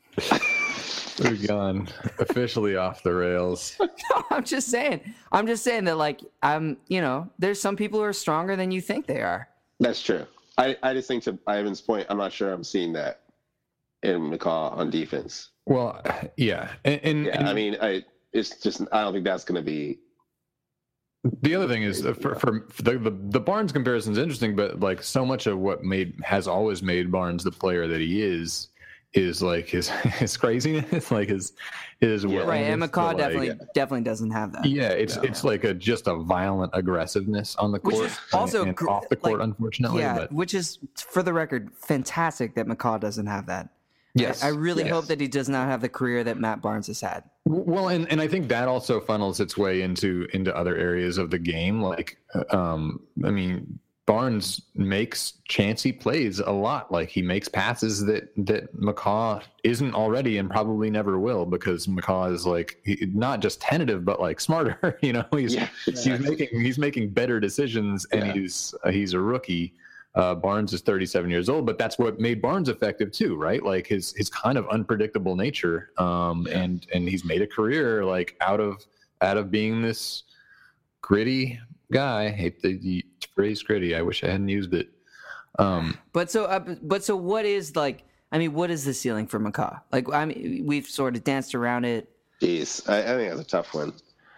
we've gone officially off the rails. No, I'm just saying. I'm just saying that like I'm you know there's some people who are stronger than you think they are. That's true. I I just think to Ivan's point, I'm not sure I'm seeing that in McCaw on defense. Well, yeah, and, and yeah, and I mean, I it's just I don't think that's going to be. The other thing is, for, for, for the, the the Barnes comparison is interesting, but like so much of what made has always made Barnes the player that he is is like his his craziness, like his his yeah, right. And McCaw definitely like, definitely doesn't have that. Yeah, it's no. it's like a just a violent aggressiveness on the court, which is also and, and off the court, like, unfortunately. Yeah, but. which is for the record fantastic that McCaw doesn't have that. Yes, I, I really yes. hope that he does not have the career that Matt Barnes has had. Well, and, and I think that also funnels its way into into other areas of the game. Like, um, I mean, Barnes makes chancy plays a lot. Like he makes passes that that McCaw isn't already and probably never will, because McCaw is like he, not just tentative but like smarter. You know, he's yeah, he's making he's making better decisions, and yeah. he's uh, he's a rookie. Uh, Barnes is thirty-seven years old, but that's what made Barnes effective too, right? Like his his kind of unpredictable nature, um, yeah. and and he's made a career like out of out of being this gritty guy. I hate the phrase gritty. I wish I hadn't used it. Um, but so, uh, but so, what is like? I mean, what is the ceiling for McCaw? Like, I mean, we've sort of danced around it. Jeez, I, I think that's a tough one.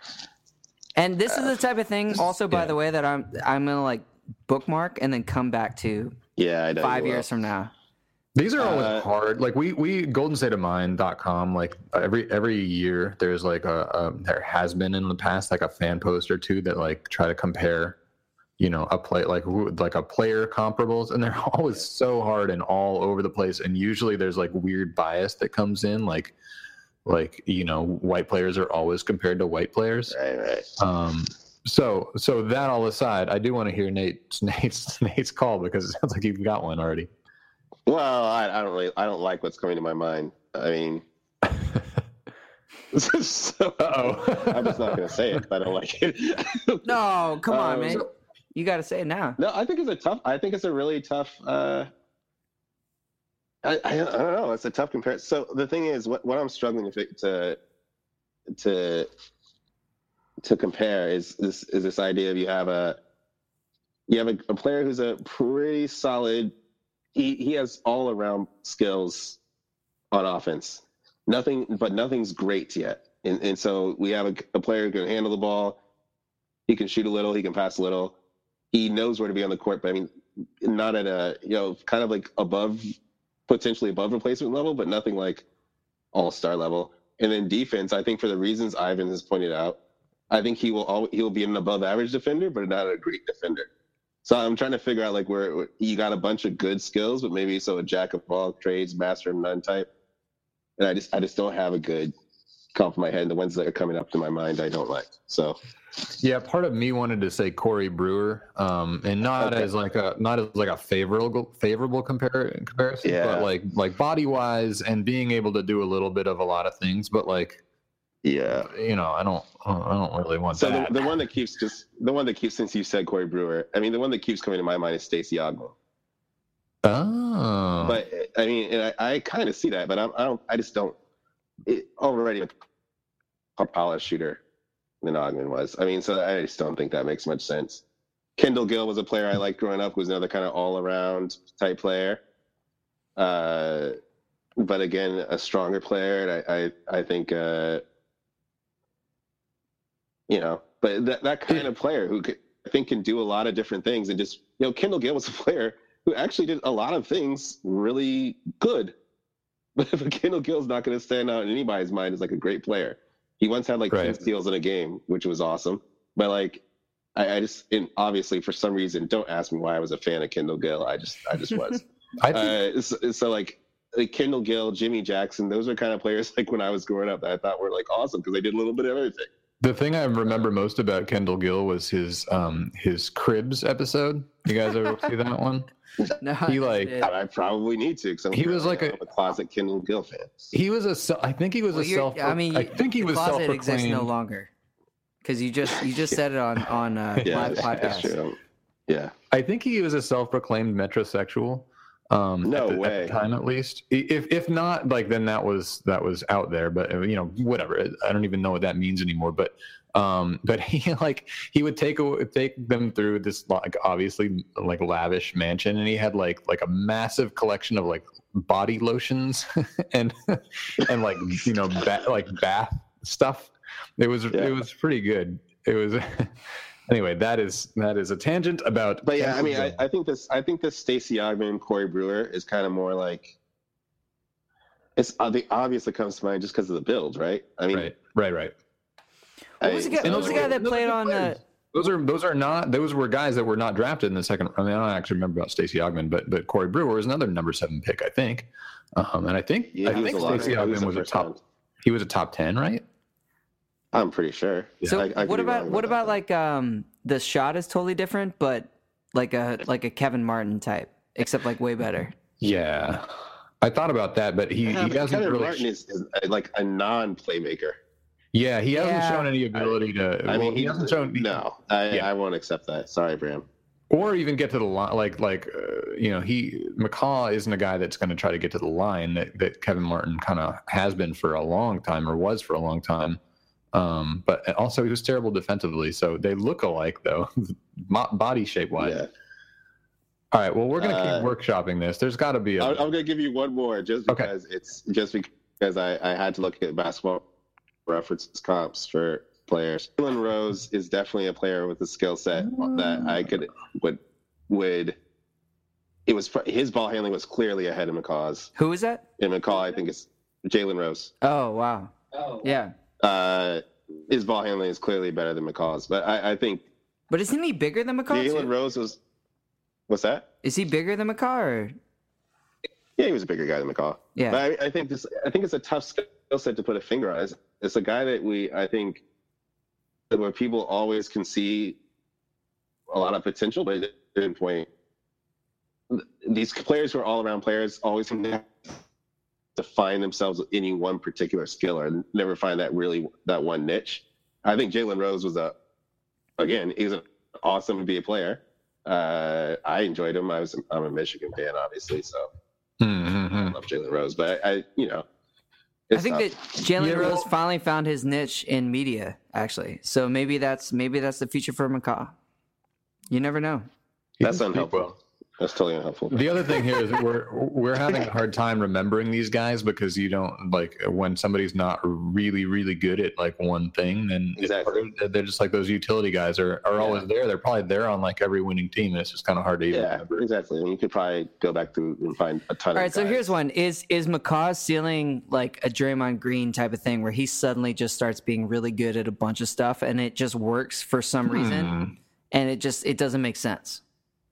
And this uh, is the type of thing, also, by yeah. the way, that I'm I'm gonna like. bookmark and then come back to yeah I know five years from now. These are always uh, hard. Like we we golden state of mind dot com, like every every year there's like a, a there has been in the past like a fan post or two that like try to compare, you know, a play like like a player comparables, and they're always so hard and all over the place, and usually there's like weird bias that comes in, like like you know white players are always compared to white players, right right um So, so that all aside, I do want to hear Nate's Nate's Nate's call, because it sounds like you've got one already. Well, I, I don't really, I don't like what's coming to my mind. I mean, so, Uh-oh. I'm just not going to say it. If I don't like it. No, come on, Um, man. so- You got to say it now. No, I think it's a tough. I think it's a really tough. Uh, I, I I don't know. It's a tough comparison. So the thing is, what, what I'm struggling to fi- to to to compare is this is this idea of you have a you have a, a player who's a pretty solid. He he has all around skills on offense. Nothing, but nothing's great yet. And and so we have a, a player who can handle the ball. He can shoot a little. He can pass a little. He knows where to be on the court, but I mean, not at a, you know, kind of like above, potentially above replacement level, but nothing like all-star level. And then defense, I think for the reasons Ivan has pointed out, I think he will always, he will be an above average defender, but not a great defender. So I'm trying to figure out like where, where you got a bunch of good skills, but maybe so a jack of all trades, master of none type. And I just, I just don't have a good comp in my head. And the ones that are coming up to my mind, I don't like. So. Yeah, part of me wanted to say Corey Brewer, um, and not Okay. as like a not as like a favorable favorable compar- comparison, Yeah. but like like body wise and being able to do a little bit of a lot of things, but like Yeah. you know, I don't I don't really want So the, that. the one that keeps just the one that keeps since you said Corey Brewer, I mean the one that keeps coming to my mind is Stacey Ogman. Oh, But I mean, and I, I kind of see that, but I'm, I don't. I just don't. It, already a polished shooter than Ogman was. I mean, so I just don't think that makes much sense. Kendall Gill was a player I liked growing up. Was another kind of all-around type player. Uh, but again, a stronger player. And I, I, I think, uh, you know, but that that kind of player who could, I think can do a lot of different things and just, you know, Kendall Gill was a player who actually did a lot of things really good. But if Kendall Gill's not going to stand out in anybody's mind as like a great player, he once had like Right. ten steals in a game, which was awesome. But like, I, I just, and obviously for some reason, don't ask me why I was a fan of Kendall Gill. I just, I just was. I think uh, so, so like, like Kendall Gill, Jimmy Jackson, those are kind of players like when I was growing up that I thought were like awesome because they did a little bit of everything. the thing I remember most about Kendall Gill was his um his Cribs episode. You guys ever see that one? No, He, like, it- I probably need to because He was like a- a closet Kendall Gill fan. He was a se- I think he was well, a you're- self I mean, I think he the was closet exists self-proclaimed. no longer because you just you just said it on on uh, Yeah, live that's, that's podcast. true. Yeah. I think he was a self-proclaimed metrosexual. Um, No at the, way. At the time, at least. If if not, like then that was that was out there. But uh, you know, whatever. I don't even know what that means anymore. But um, but he like he would take a, take them through this like obviously like lavish mansion, and he had like like a massive collection of like body lotions and and like you know ba- like bath stuff. It was Yeah. it was pretty good. It was. Anyway, that is that is a tangent about. But yeah, I mean, I, Kendall I think this. I think this Stacey Ogman, Corey Brewer is kind of more like. It's uh, the obvious that comes to mind just because of the build, right? I mean, right, right, right. What was the guy, I- what was the guy that those are played good on? Uh, players. Those are those are not those were guys that were not drafted in the second. I mean, I don't actually remember about Stacey Ogman, but but Corey Brewer is another number seven pick, I think. Um, and I think Yeah, I he was think a lot. Stacey He was Ogman the was a first top. round. He was a top ten, right? I'm pretty sure. so I- I could what be about wrong what that, about though. like um the shot is totally different, but like a like a Kevin Martin type, except like way better. Yeah, I thought about that, but he, Yeah, he but hasn't Kevin really. Martin is, is uh, like a non-playmaker. yeah, he hasn't Yeah. shown any ability to. I well, mean, he hasn't shown No, I, Yeah. I won't accept that. Sorry, Bram. or even get to the line. Like like uh, you know, he McCaw isn't a guy that's going to try to get to the line that, that Kevin Martin kind of has been for a long time or was for a long time. Um, but also he was terrible defensively, so they look alike though, Mo- body shape wise. Yeah. All right, well we're gonna Uh, keep workshopping this. There's got to be a I'm, I'm gonna give you one more just Okay. because it's just because I, I had to look at basketball references comps for players. Jalen Rose is definitely a player with a skill set that I could would would. It was his ball handling was clearly ahead of McCaw's. Who is that? And McCaw, I think, is Jalen Rose. Oh wow. Oh yeah. Uh, his ball handling is clearly better than McCaw's, but I, I think But isn't he bigger than McCaw? Jalen too? Rose was. What's that? Is he bigger than McCaw? Or... Yeah, he was a bigger guy than McCaw. Yeah. But I, I think this. I think it's a tough skill set to put a finger on. It's, it's a guy that we. I think where people always can see a lot of potential, but at a certain point, these players who are all-around players always seem to have define themselves with any one particular skill or never find that really that one niche. I think Jalen Rose was a, again, he's an awesome N B A player. Uh, I enjoyed him. I was I'm a Michigan fan, obviously, so Mm-hmm. I love Jalen Rose. But I, I you know, I it's think tough. that Jalen Yeah, Rose well- finally found his niche in media, actually. So maybe that's maybe that's the future for McCaw. You never know. That's Speak unhelpful. well. That's totally unhelpful. The other thing here is that we're we're having a hard time remembering these guys because you don't like when somebody's not really really good at like one thing, then it's Exactly. hard- they're just like those utility guys are, are Yeah. always there. They're probably there on like every winning team, and it's just kind of hard to even Yeah, remember. exactly. And you could probably go back through and find a ton All of right, so guys. here's one: is is McCaw's ceiling like a Draymond Green type of thing, where he suddenly just starts being really good at a bunch of stuff, and it just works for some Hmm. reason, and it just it doesn't make sense.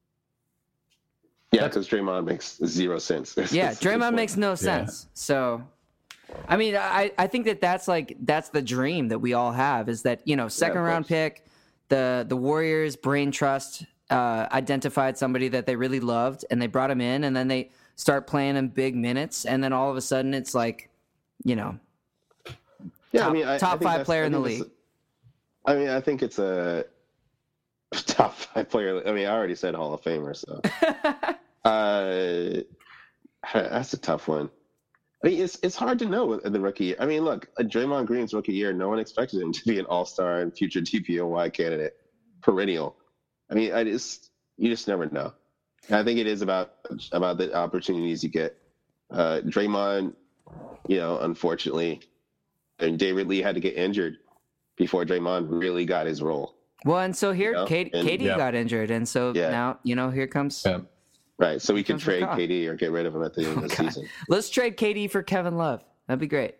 Yeah, because Draymond makes zero sense. Yeah, That's the Draymond point. makes no sense. So, I mean, I, I think that that's like that's the dream that we all have is that you know second of round course. pick, the the Warriors brain trust uh, identified somebody that they really loved and they brought him in and then they start playing him big minutes and then all of a sudden it's like, you know, Yeah, top- I mean, I, top I think five that's- player I in the think league. it's- I mean, I think it's a top five player. I mean, I already said Hall of Famer, so uh, that's a tough one. I mean, it's it's hard to know in the rookie year. I mean, look, uh, Draymond Green's rookie year, no one expected him to be an All-Star and future D P O Y candidate, perennial. I mean, I just you just never know. And I think it is about about the opportunities you get. Uh, Draymond, you know, unfortunately, and David Lee had to get injured before Draymond really got his role. well, and so here, You know, Kate, and- Katie Yeah. got injured, and so Yeah. now you know here comes. Yeah. Right, so we can comes trade McCaw. K D or get rid of him at the end of the God. season. Let's trade K D for Kevin Love. That'd be great.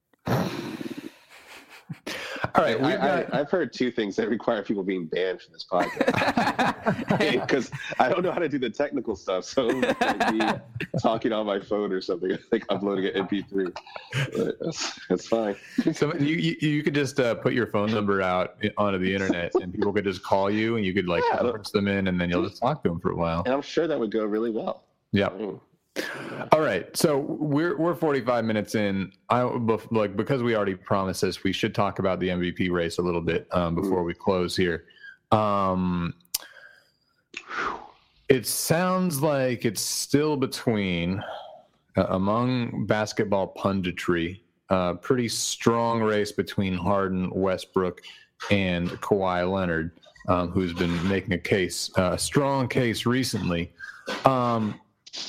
All right, we've I, got, I, I've heard two things that require people being banned from this podcast because I don't know how to do the technical stuff. So it's like me talking on my phone or something, like uploading an M P three. But that's, that's fine. so you, you you could just uh, put your phone number out onto the internet, and people could just call you, and you could like Yeah. conference them in, and then you'll just talk to them for a while. And I'm sure that would go really well. Yeah. Mm. All right, so we're we're forty-five minutes in. I bef- like because we already promised this, we should talk about the M V P race a little bit um, before we close here. Um, it sounds like it's still between uh, among basketball punditry, uh, pretty strong race between Harden, Westbrook, and Kawhi Leonard, um, who's been making a case, uh, a strong case recently. Um,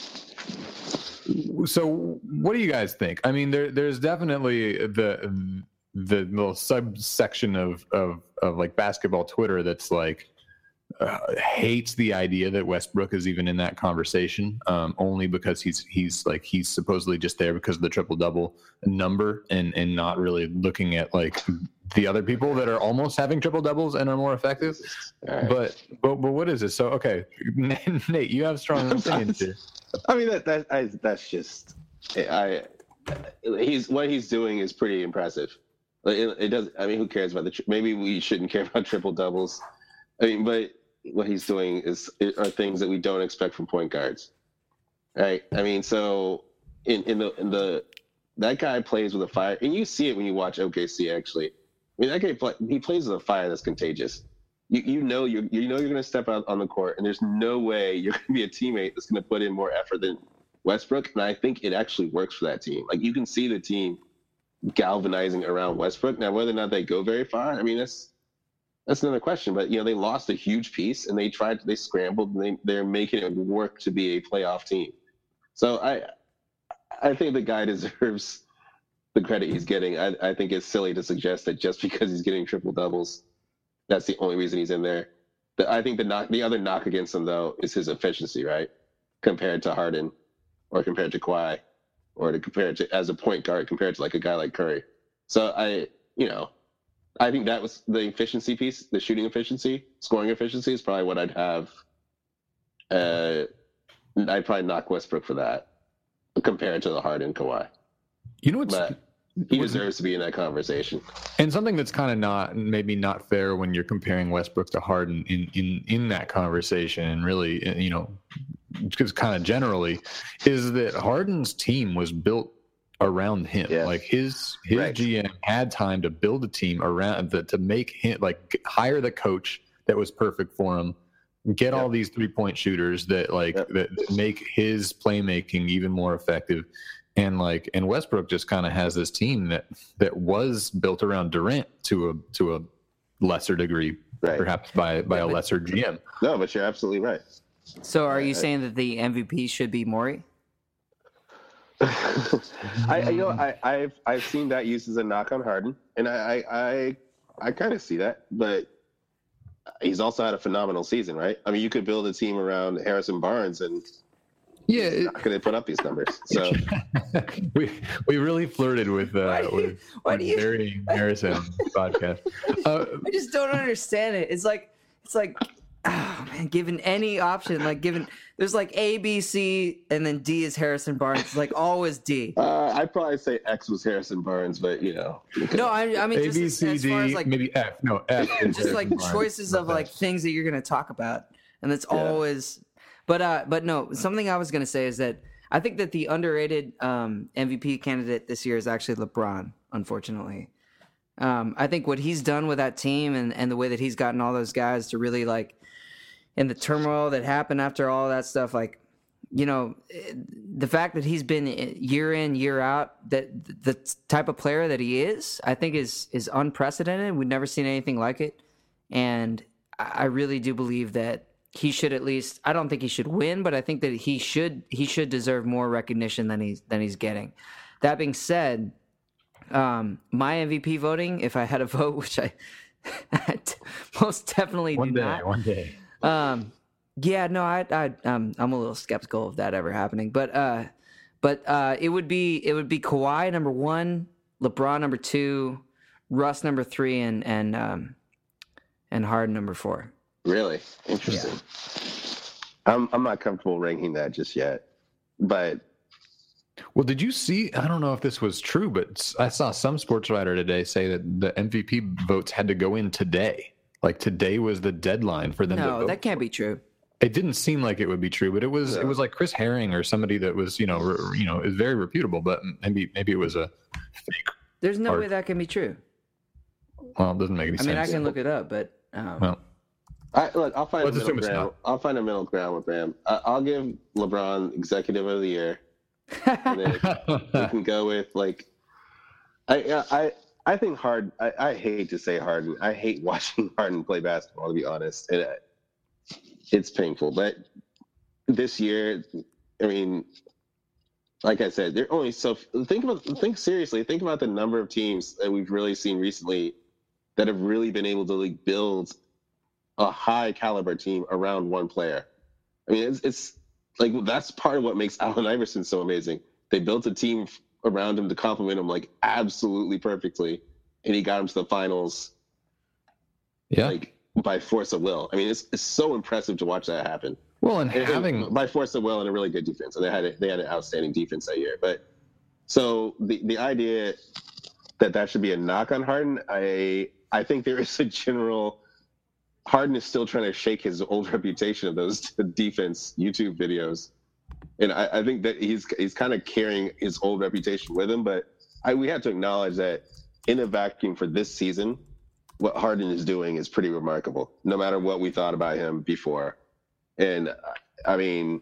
So, what do you guys think? I mean, there, there's definitely the the little subsection of, of of like basketball Twitter that's like uh, hates the idea that Westbrook is even in that conversation, um, only because he's he's like he's supposedly just there because of the triple double number, and and not really looking at like the other people that are almost having triple doubles and are more effective. All right. But but but what is it? So okay, Nate, you have strong opinions here. I mean, that that I, that's just I. He's what he's doing is pretty impressive. Like, it, it does. I mean, who cares about the? Tri- maybe we shouldn't care about triple doubles. I mean, but what he's doing is are things that we don't expect from point guards, right? I mean, so in in the in the that guy plays with a fire, and you see it when you watch O K C. Actually, I mean, that guy play, he plays with a fire that's contagious. You you know you you know you're going to step out on the court, and there's no way you're going to be a teammate that's going to put in more effort than Westbrook. And I think it actually works for that team. Like you can see the team galvanizing around Westbrook. Now, whether or not they go very far, I mean that's that's another question. But you know they lost a huge piece, and they tried they scrambled, and they they're making it work to be a playoff team. So I I think the guy deserves the credit he's getting. I I think it's silly to suggest that just because he's getting triple doubles, that's the only reason he's in there. The, I think the knock, the other knock against him though is his efficiency, right? Compared to Harden, or compared to Kawhi, or to compare to as a point guard compared to like a guy like Curry. So I, you know, I think that was the efficiency piece, the shooting efficiency, scoring efficiency is probably what I'd have. Uh, I'd probably knock Westbrook for that compared to the Harden Kawhi, You know what's but he deserves to be in that conversation. And something that's kind of not maybe not fair when you're comparing Westbrook to Harden in in, in that conversation, and really, you know, because kind of generally, is that Harden's team was built around him. Yeah. Like his his Right. G M had time to build a team around the, to make him like hire the coach that was perfect for him. Get all Yep. these three point shooters that like Yep. that make his playmaking even more effective. And like and Westbrook just kind of has this team that that was built around Durant to a to a lesser degree, Right. perhaps by by Yeah, a but- lesser G M. No, but you're absolutely right. So are you I- saying that the M V P should be Morey? I, I- you know, I, I've I've seen that used as a knock on Harden, and I I I, I kind of see that, but he's also had a phenomenal season, right? I mean, you could build a team around Harrison Barnes, and Yeah, he's it, not going to put up these numbers. So we we really flirted with uh, Why do you- with, why with do you- burying Harrison on the podcast. Uh, I just don't understand it. It's like it's like oh man, given any option, like given there's like A, B, C, and then D is Harrison Barnes. It's like always D. uh, I'd probably say X was Harrison Barnes, but you know, No, I, I mean A, just B, as, C, as D, far as like maybe F. No, F. is just like Harrison Barnes. choices of like things that you're gonna talk about, and that's Yeah. always. But uh, but no, something I was gonna say is that I think that the underrated um, M V P candidate this year is actually LeBron. Unfortunately, um, I think what he's done with that team and and the way that he's gotten all those guys to really like, in the turmoil that happened after all that stuff, like. You know, the fact that he's been year in, year out, that the type of player that he is, I think is is unprecedented. We've never seen anything like it. And I really do believe that he should at least, I don't think he should win, but I think that he should he should deserve more recognition than he's than he's getting. That being said, um, my M V P voting, if I had a vote, which I, I most definitely One do day, not. one day. Um, yeah, no, I, I, um, I'm a little skeptical of that ever happening, but, uh, but, uh, it would be, it would be Kawhi number one, LeBron number two, Russ number three, and, and, um, and Harden number four. really interesting. I'm I'm not comfortable ranking that just yet, but Well, did you see? I don't know if this was true, but I saw some sports writer today say that the M V P votes had to go in today. Like today was the deadline for them to No, vote. that can't be true. It didn't seem like it would be true, but it was. No. It was like Chris Herring or somebody that was, you know, re, you know, is very reputable. But maybe maybe it was a fake. There's no Hard. way that can be true. Well, it doesn't make any I sense. mean, I can look it up, but, um, Well, I look. I'll find Let's a middle assume it's ground. not. I'll find a middle ground with Bram. I, I'll give LeBron Executive of the Year, and then we can go with like. I I I think Harden. I, I hate to say Harden. I hate watching Harden play basketball. To be honest, and uh, it's painful. But this year, I mean, like I said, they're only so. Think about. Think seriously. Think about the number of teams that we've really seen recently that have really been able to like build a high caliber team around one player. I mean, it's, it's like that's part of what makes Allen Iverson so amazing. They built a team around him to complement him like absolutely perfectly, and he got him to the finals yeah. like by force of will. I mean, it's it's so impressive to watch that happen. Well, and And- and having by force of will and a really good defense, and they had a, they had an outstanding defense that year. But so the the idea that that should be a knock on Harden, I I think there is a general. Harden is still trying to shake his old reputation of those defense YouTube videos, and I, I think that he's he's kind of carrying his old reputation with him. But I, we have to acknowledge that in a vacuum for this season, what Harden is doing is pretty remarkable. No matter what we thought about him before, and I mean,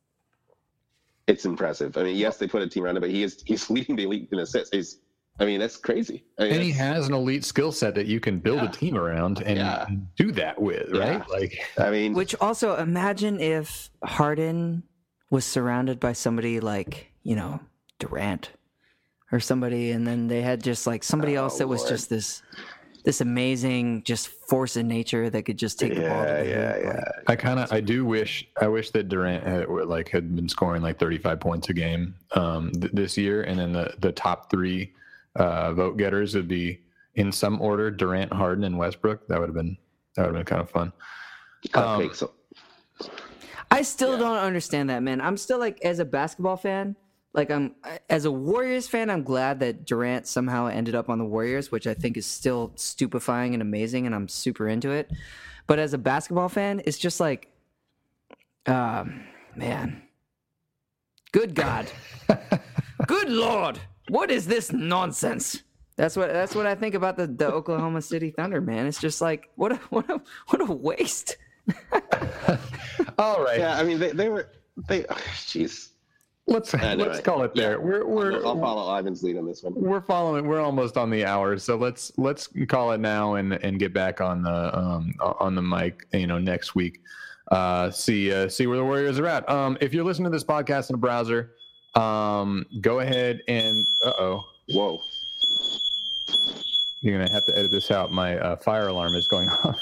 it's impressive. I mean, yes, they put a team around him, but he is he's leading the league in assists. He's, I mean, that's crazy. I mean, and he that's- has an elite skill set that you can build Yeah. a team around and Yeah. do that with, right? Yeah. Like, I mean, which also imagine if Harden was surrounded by somebody like, you know, Durant or somebody, and then they had just like somebody Oh, else that was Lord. just this this amazing just force in nature that could just take the ball to yeah, the yeah, hoop. yeah. Like, I kind of, I do wish, I wish that Durant had, like had been scoring like thirty-five points a game um, th- this year, and then the the top three uh, vote getters would be in some order: Durant, Harden, and Westbrook. That would have been that would have been kind of fun. Um, Cupcakes. I still Yeah. don't understand that, man. I'm still like, as a basketball fan, like I'm as a Warriors fan, I'm glad that Durant somehow ended up on the Warriors, which I think is still stupefying and amazing, and I'm super into it. But as a basketball fan, it's just like, um, man, good God, good Lord, What is this nonsense? That's what that's what I think about the, the Oklahoma City Thunder, man. It's just like what a what a what a waste. All right. Yeah, I mean they, they were they. Jeez. Let's Anyway, let's call it there. yeah. We're we're I'll, I'll follow Ivan's lead on this one. we're following. We're almost on the hour, so let's let's call it now and and get back on the um on the mic. You know, next week. Uh, see uh, see where the Warriors are at. Um, if you're listening to this podcast in a browser, um, go ahead and uh oh. Whoa. You're gonna have to edit this out. My uh, fire alarm is going off.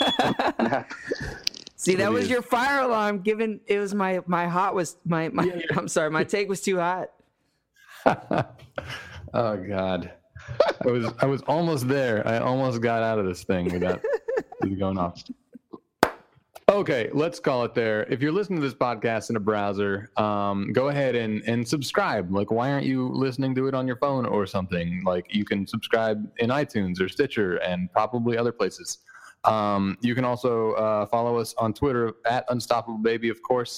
See, that It was is. your fire alarm. Given it was my my hot was my my. I'm sorry, my take was too hot. Oh God, I was I was almost there. I almost got out of this thing without it going off. Okay, let's call it there. If you're listening to this podcast in a browser, um, go ahead and, and subscribe. Like, why aren't you listening to it on your phone or something? Like, you can subscribe in iTunes or Stitcher and probably other places. Um, you can also uh, follow us on Twitter at Unstoppable Baby, of course,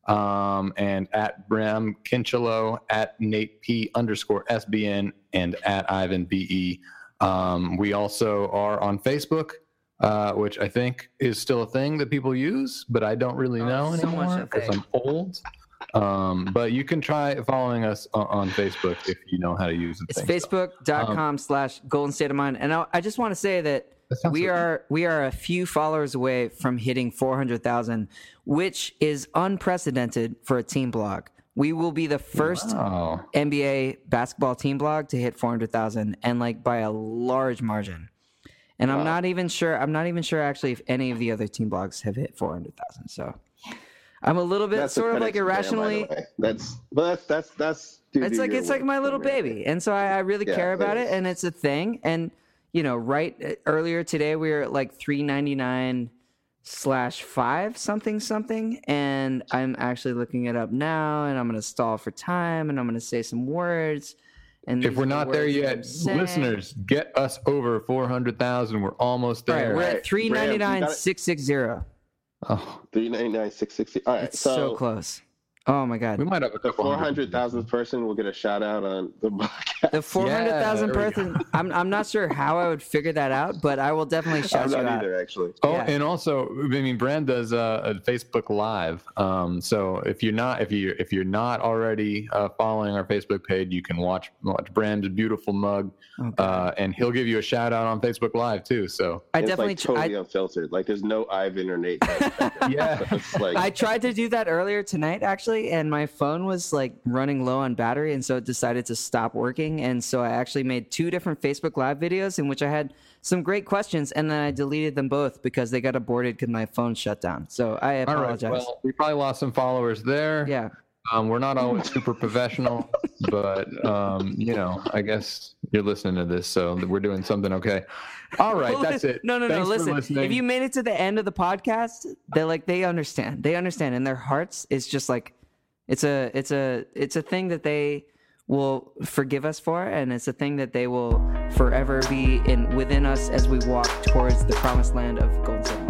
um, and at Bram Kinchelo, at Nate P underscore S B N, and at Ivan B E. Um, we also are on Facebook. Uh, which I think is still a thing that people use, but I don't really Oh, know so much anymore a because thing. I'm old. Um, but you can try following us on, on Facebook if you know how to use the It's thing. facebook.com slash Golden State of Mind. And I, I just want to say that That sounds we so- are we are a few followers away from hitting four hundred thousand, which is unprecedented for a team blog. We will be the first Wow. N B A basketball team blog to hit four hundred thousand, and like by a large margin. And I'm Wow. not even sure. I'm not even sure actually if any of the other team blogs have hit four hundred thousand. So I'm a little bit That's the sort of credit like to Graham, by the irrationally. way. That's but that's that's that's. due It's to like your it's like work, my little Graham. baby, and so I, I really Yeah, care it about it, is. and it's a thing. And you know, right earlier today we were at like three ninety-nine slash five something something, and I'm actually looking it up now, and I'm gonna stall for time, and I'm gonna say some words. And If these we're are the not there words that yet, I'm saying. listeners, get us over four hundred thousand. We're almost All right, there. we're Right. at three ninety-nine six sixty. Oh, Three ninety nine six sixty. All right, It's so, so, close. Oh my god. we might have a the couple four hundred thousandth person will get a shout out on the podcast. The four hundred thousand there we person. I'm I'm not sure how I would figure that out, but I will definitely shout I'm you not out. either, actually. Oh, Yeah. and also, I mean, Brand does uh, a Facebook Live. Um, so if you're not, if you if you're not already uh, following our Facebook page, you can watch watch Brand's beautiful mug, Oh, God. uh, and he'll give you a shout out on Facebook Live too. So I It's definitely like tr- totally I, unfiltered. Like there's no Ivan or Nate. yeah, It's like I tried to do that earlier tonight actually, and my phone was like running low on battery, and so it decided to stop working. And so I actually made two different Facebook Live videos in which I had some great questions, and then I deleted them both because they got aborted because my phone shut down. So I all right. apologize. Well, we probably lost some followers there. Yeah. Um, we're not always super professional, but um, you know, I guess you're listening to this, so we're doing something okay. All right, that's it. No, no, Thanks no. for Listen, listening. if you made it to the end of the podcast, they like they understand. They understand in their hearts. It's just like it's a it's a it's a thing that they will forgive us for, and it's a thing that they will forever be in within us as we walk towards the promised land of Golden State.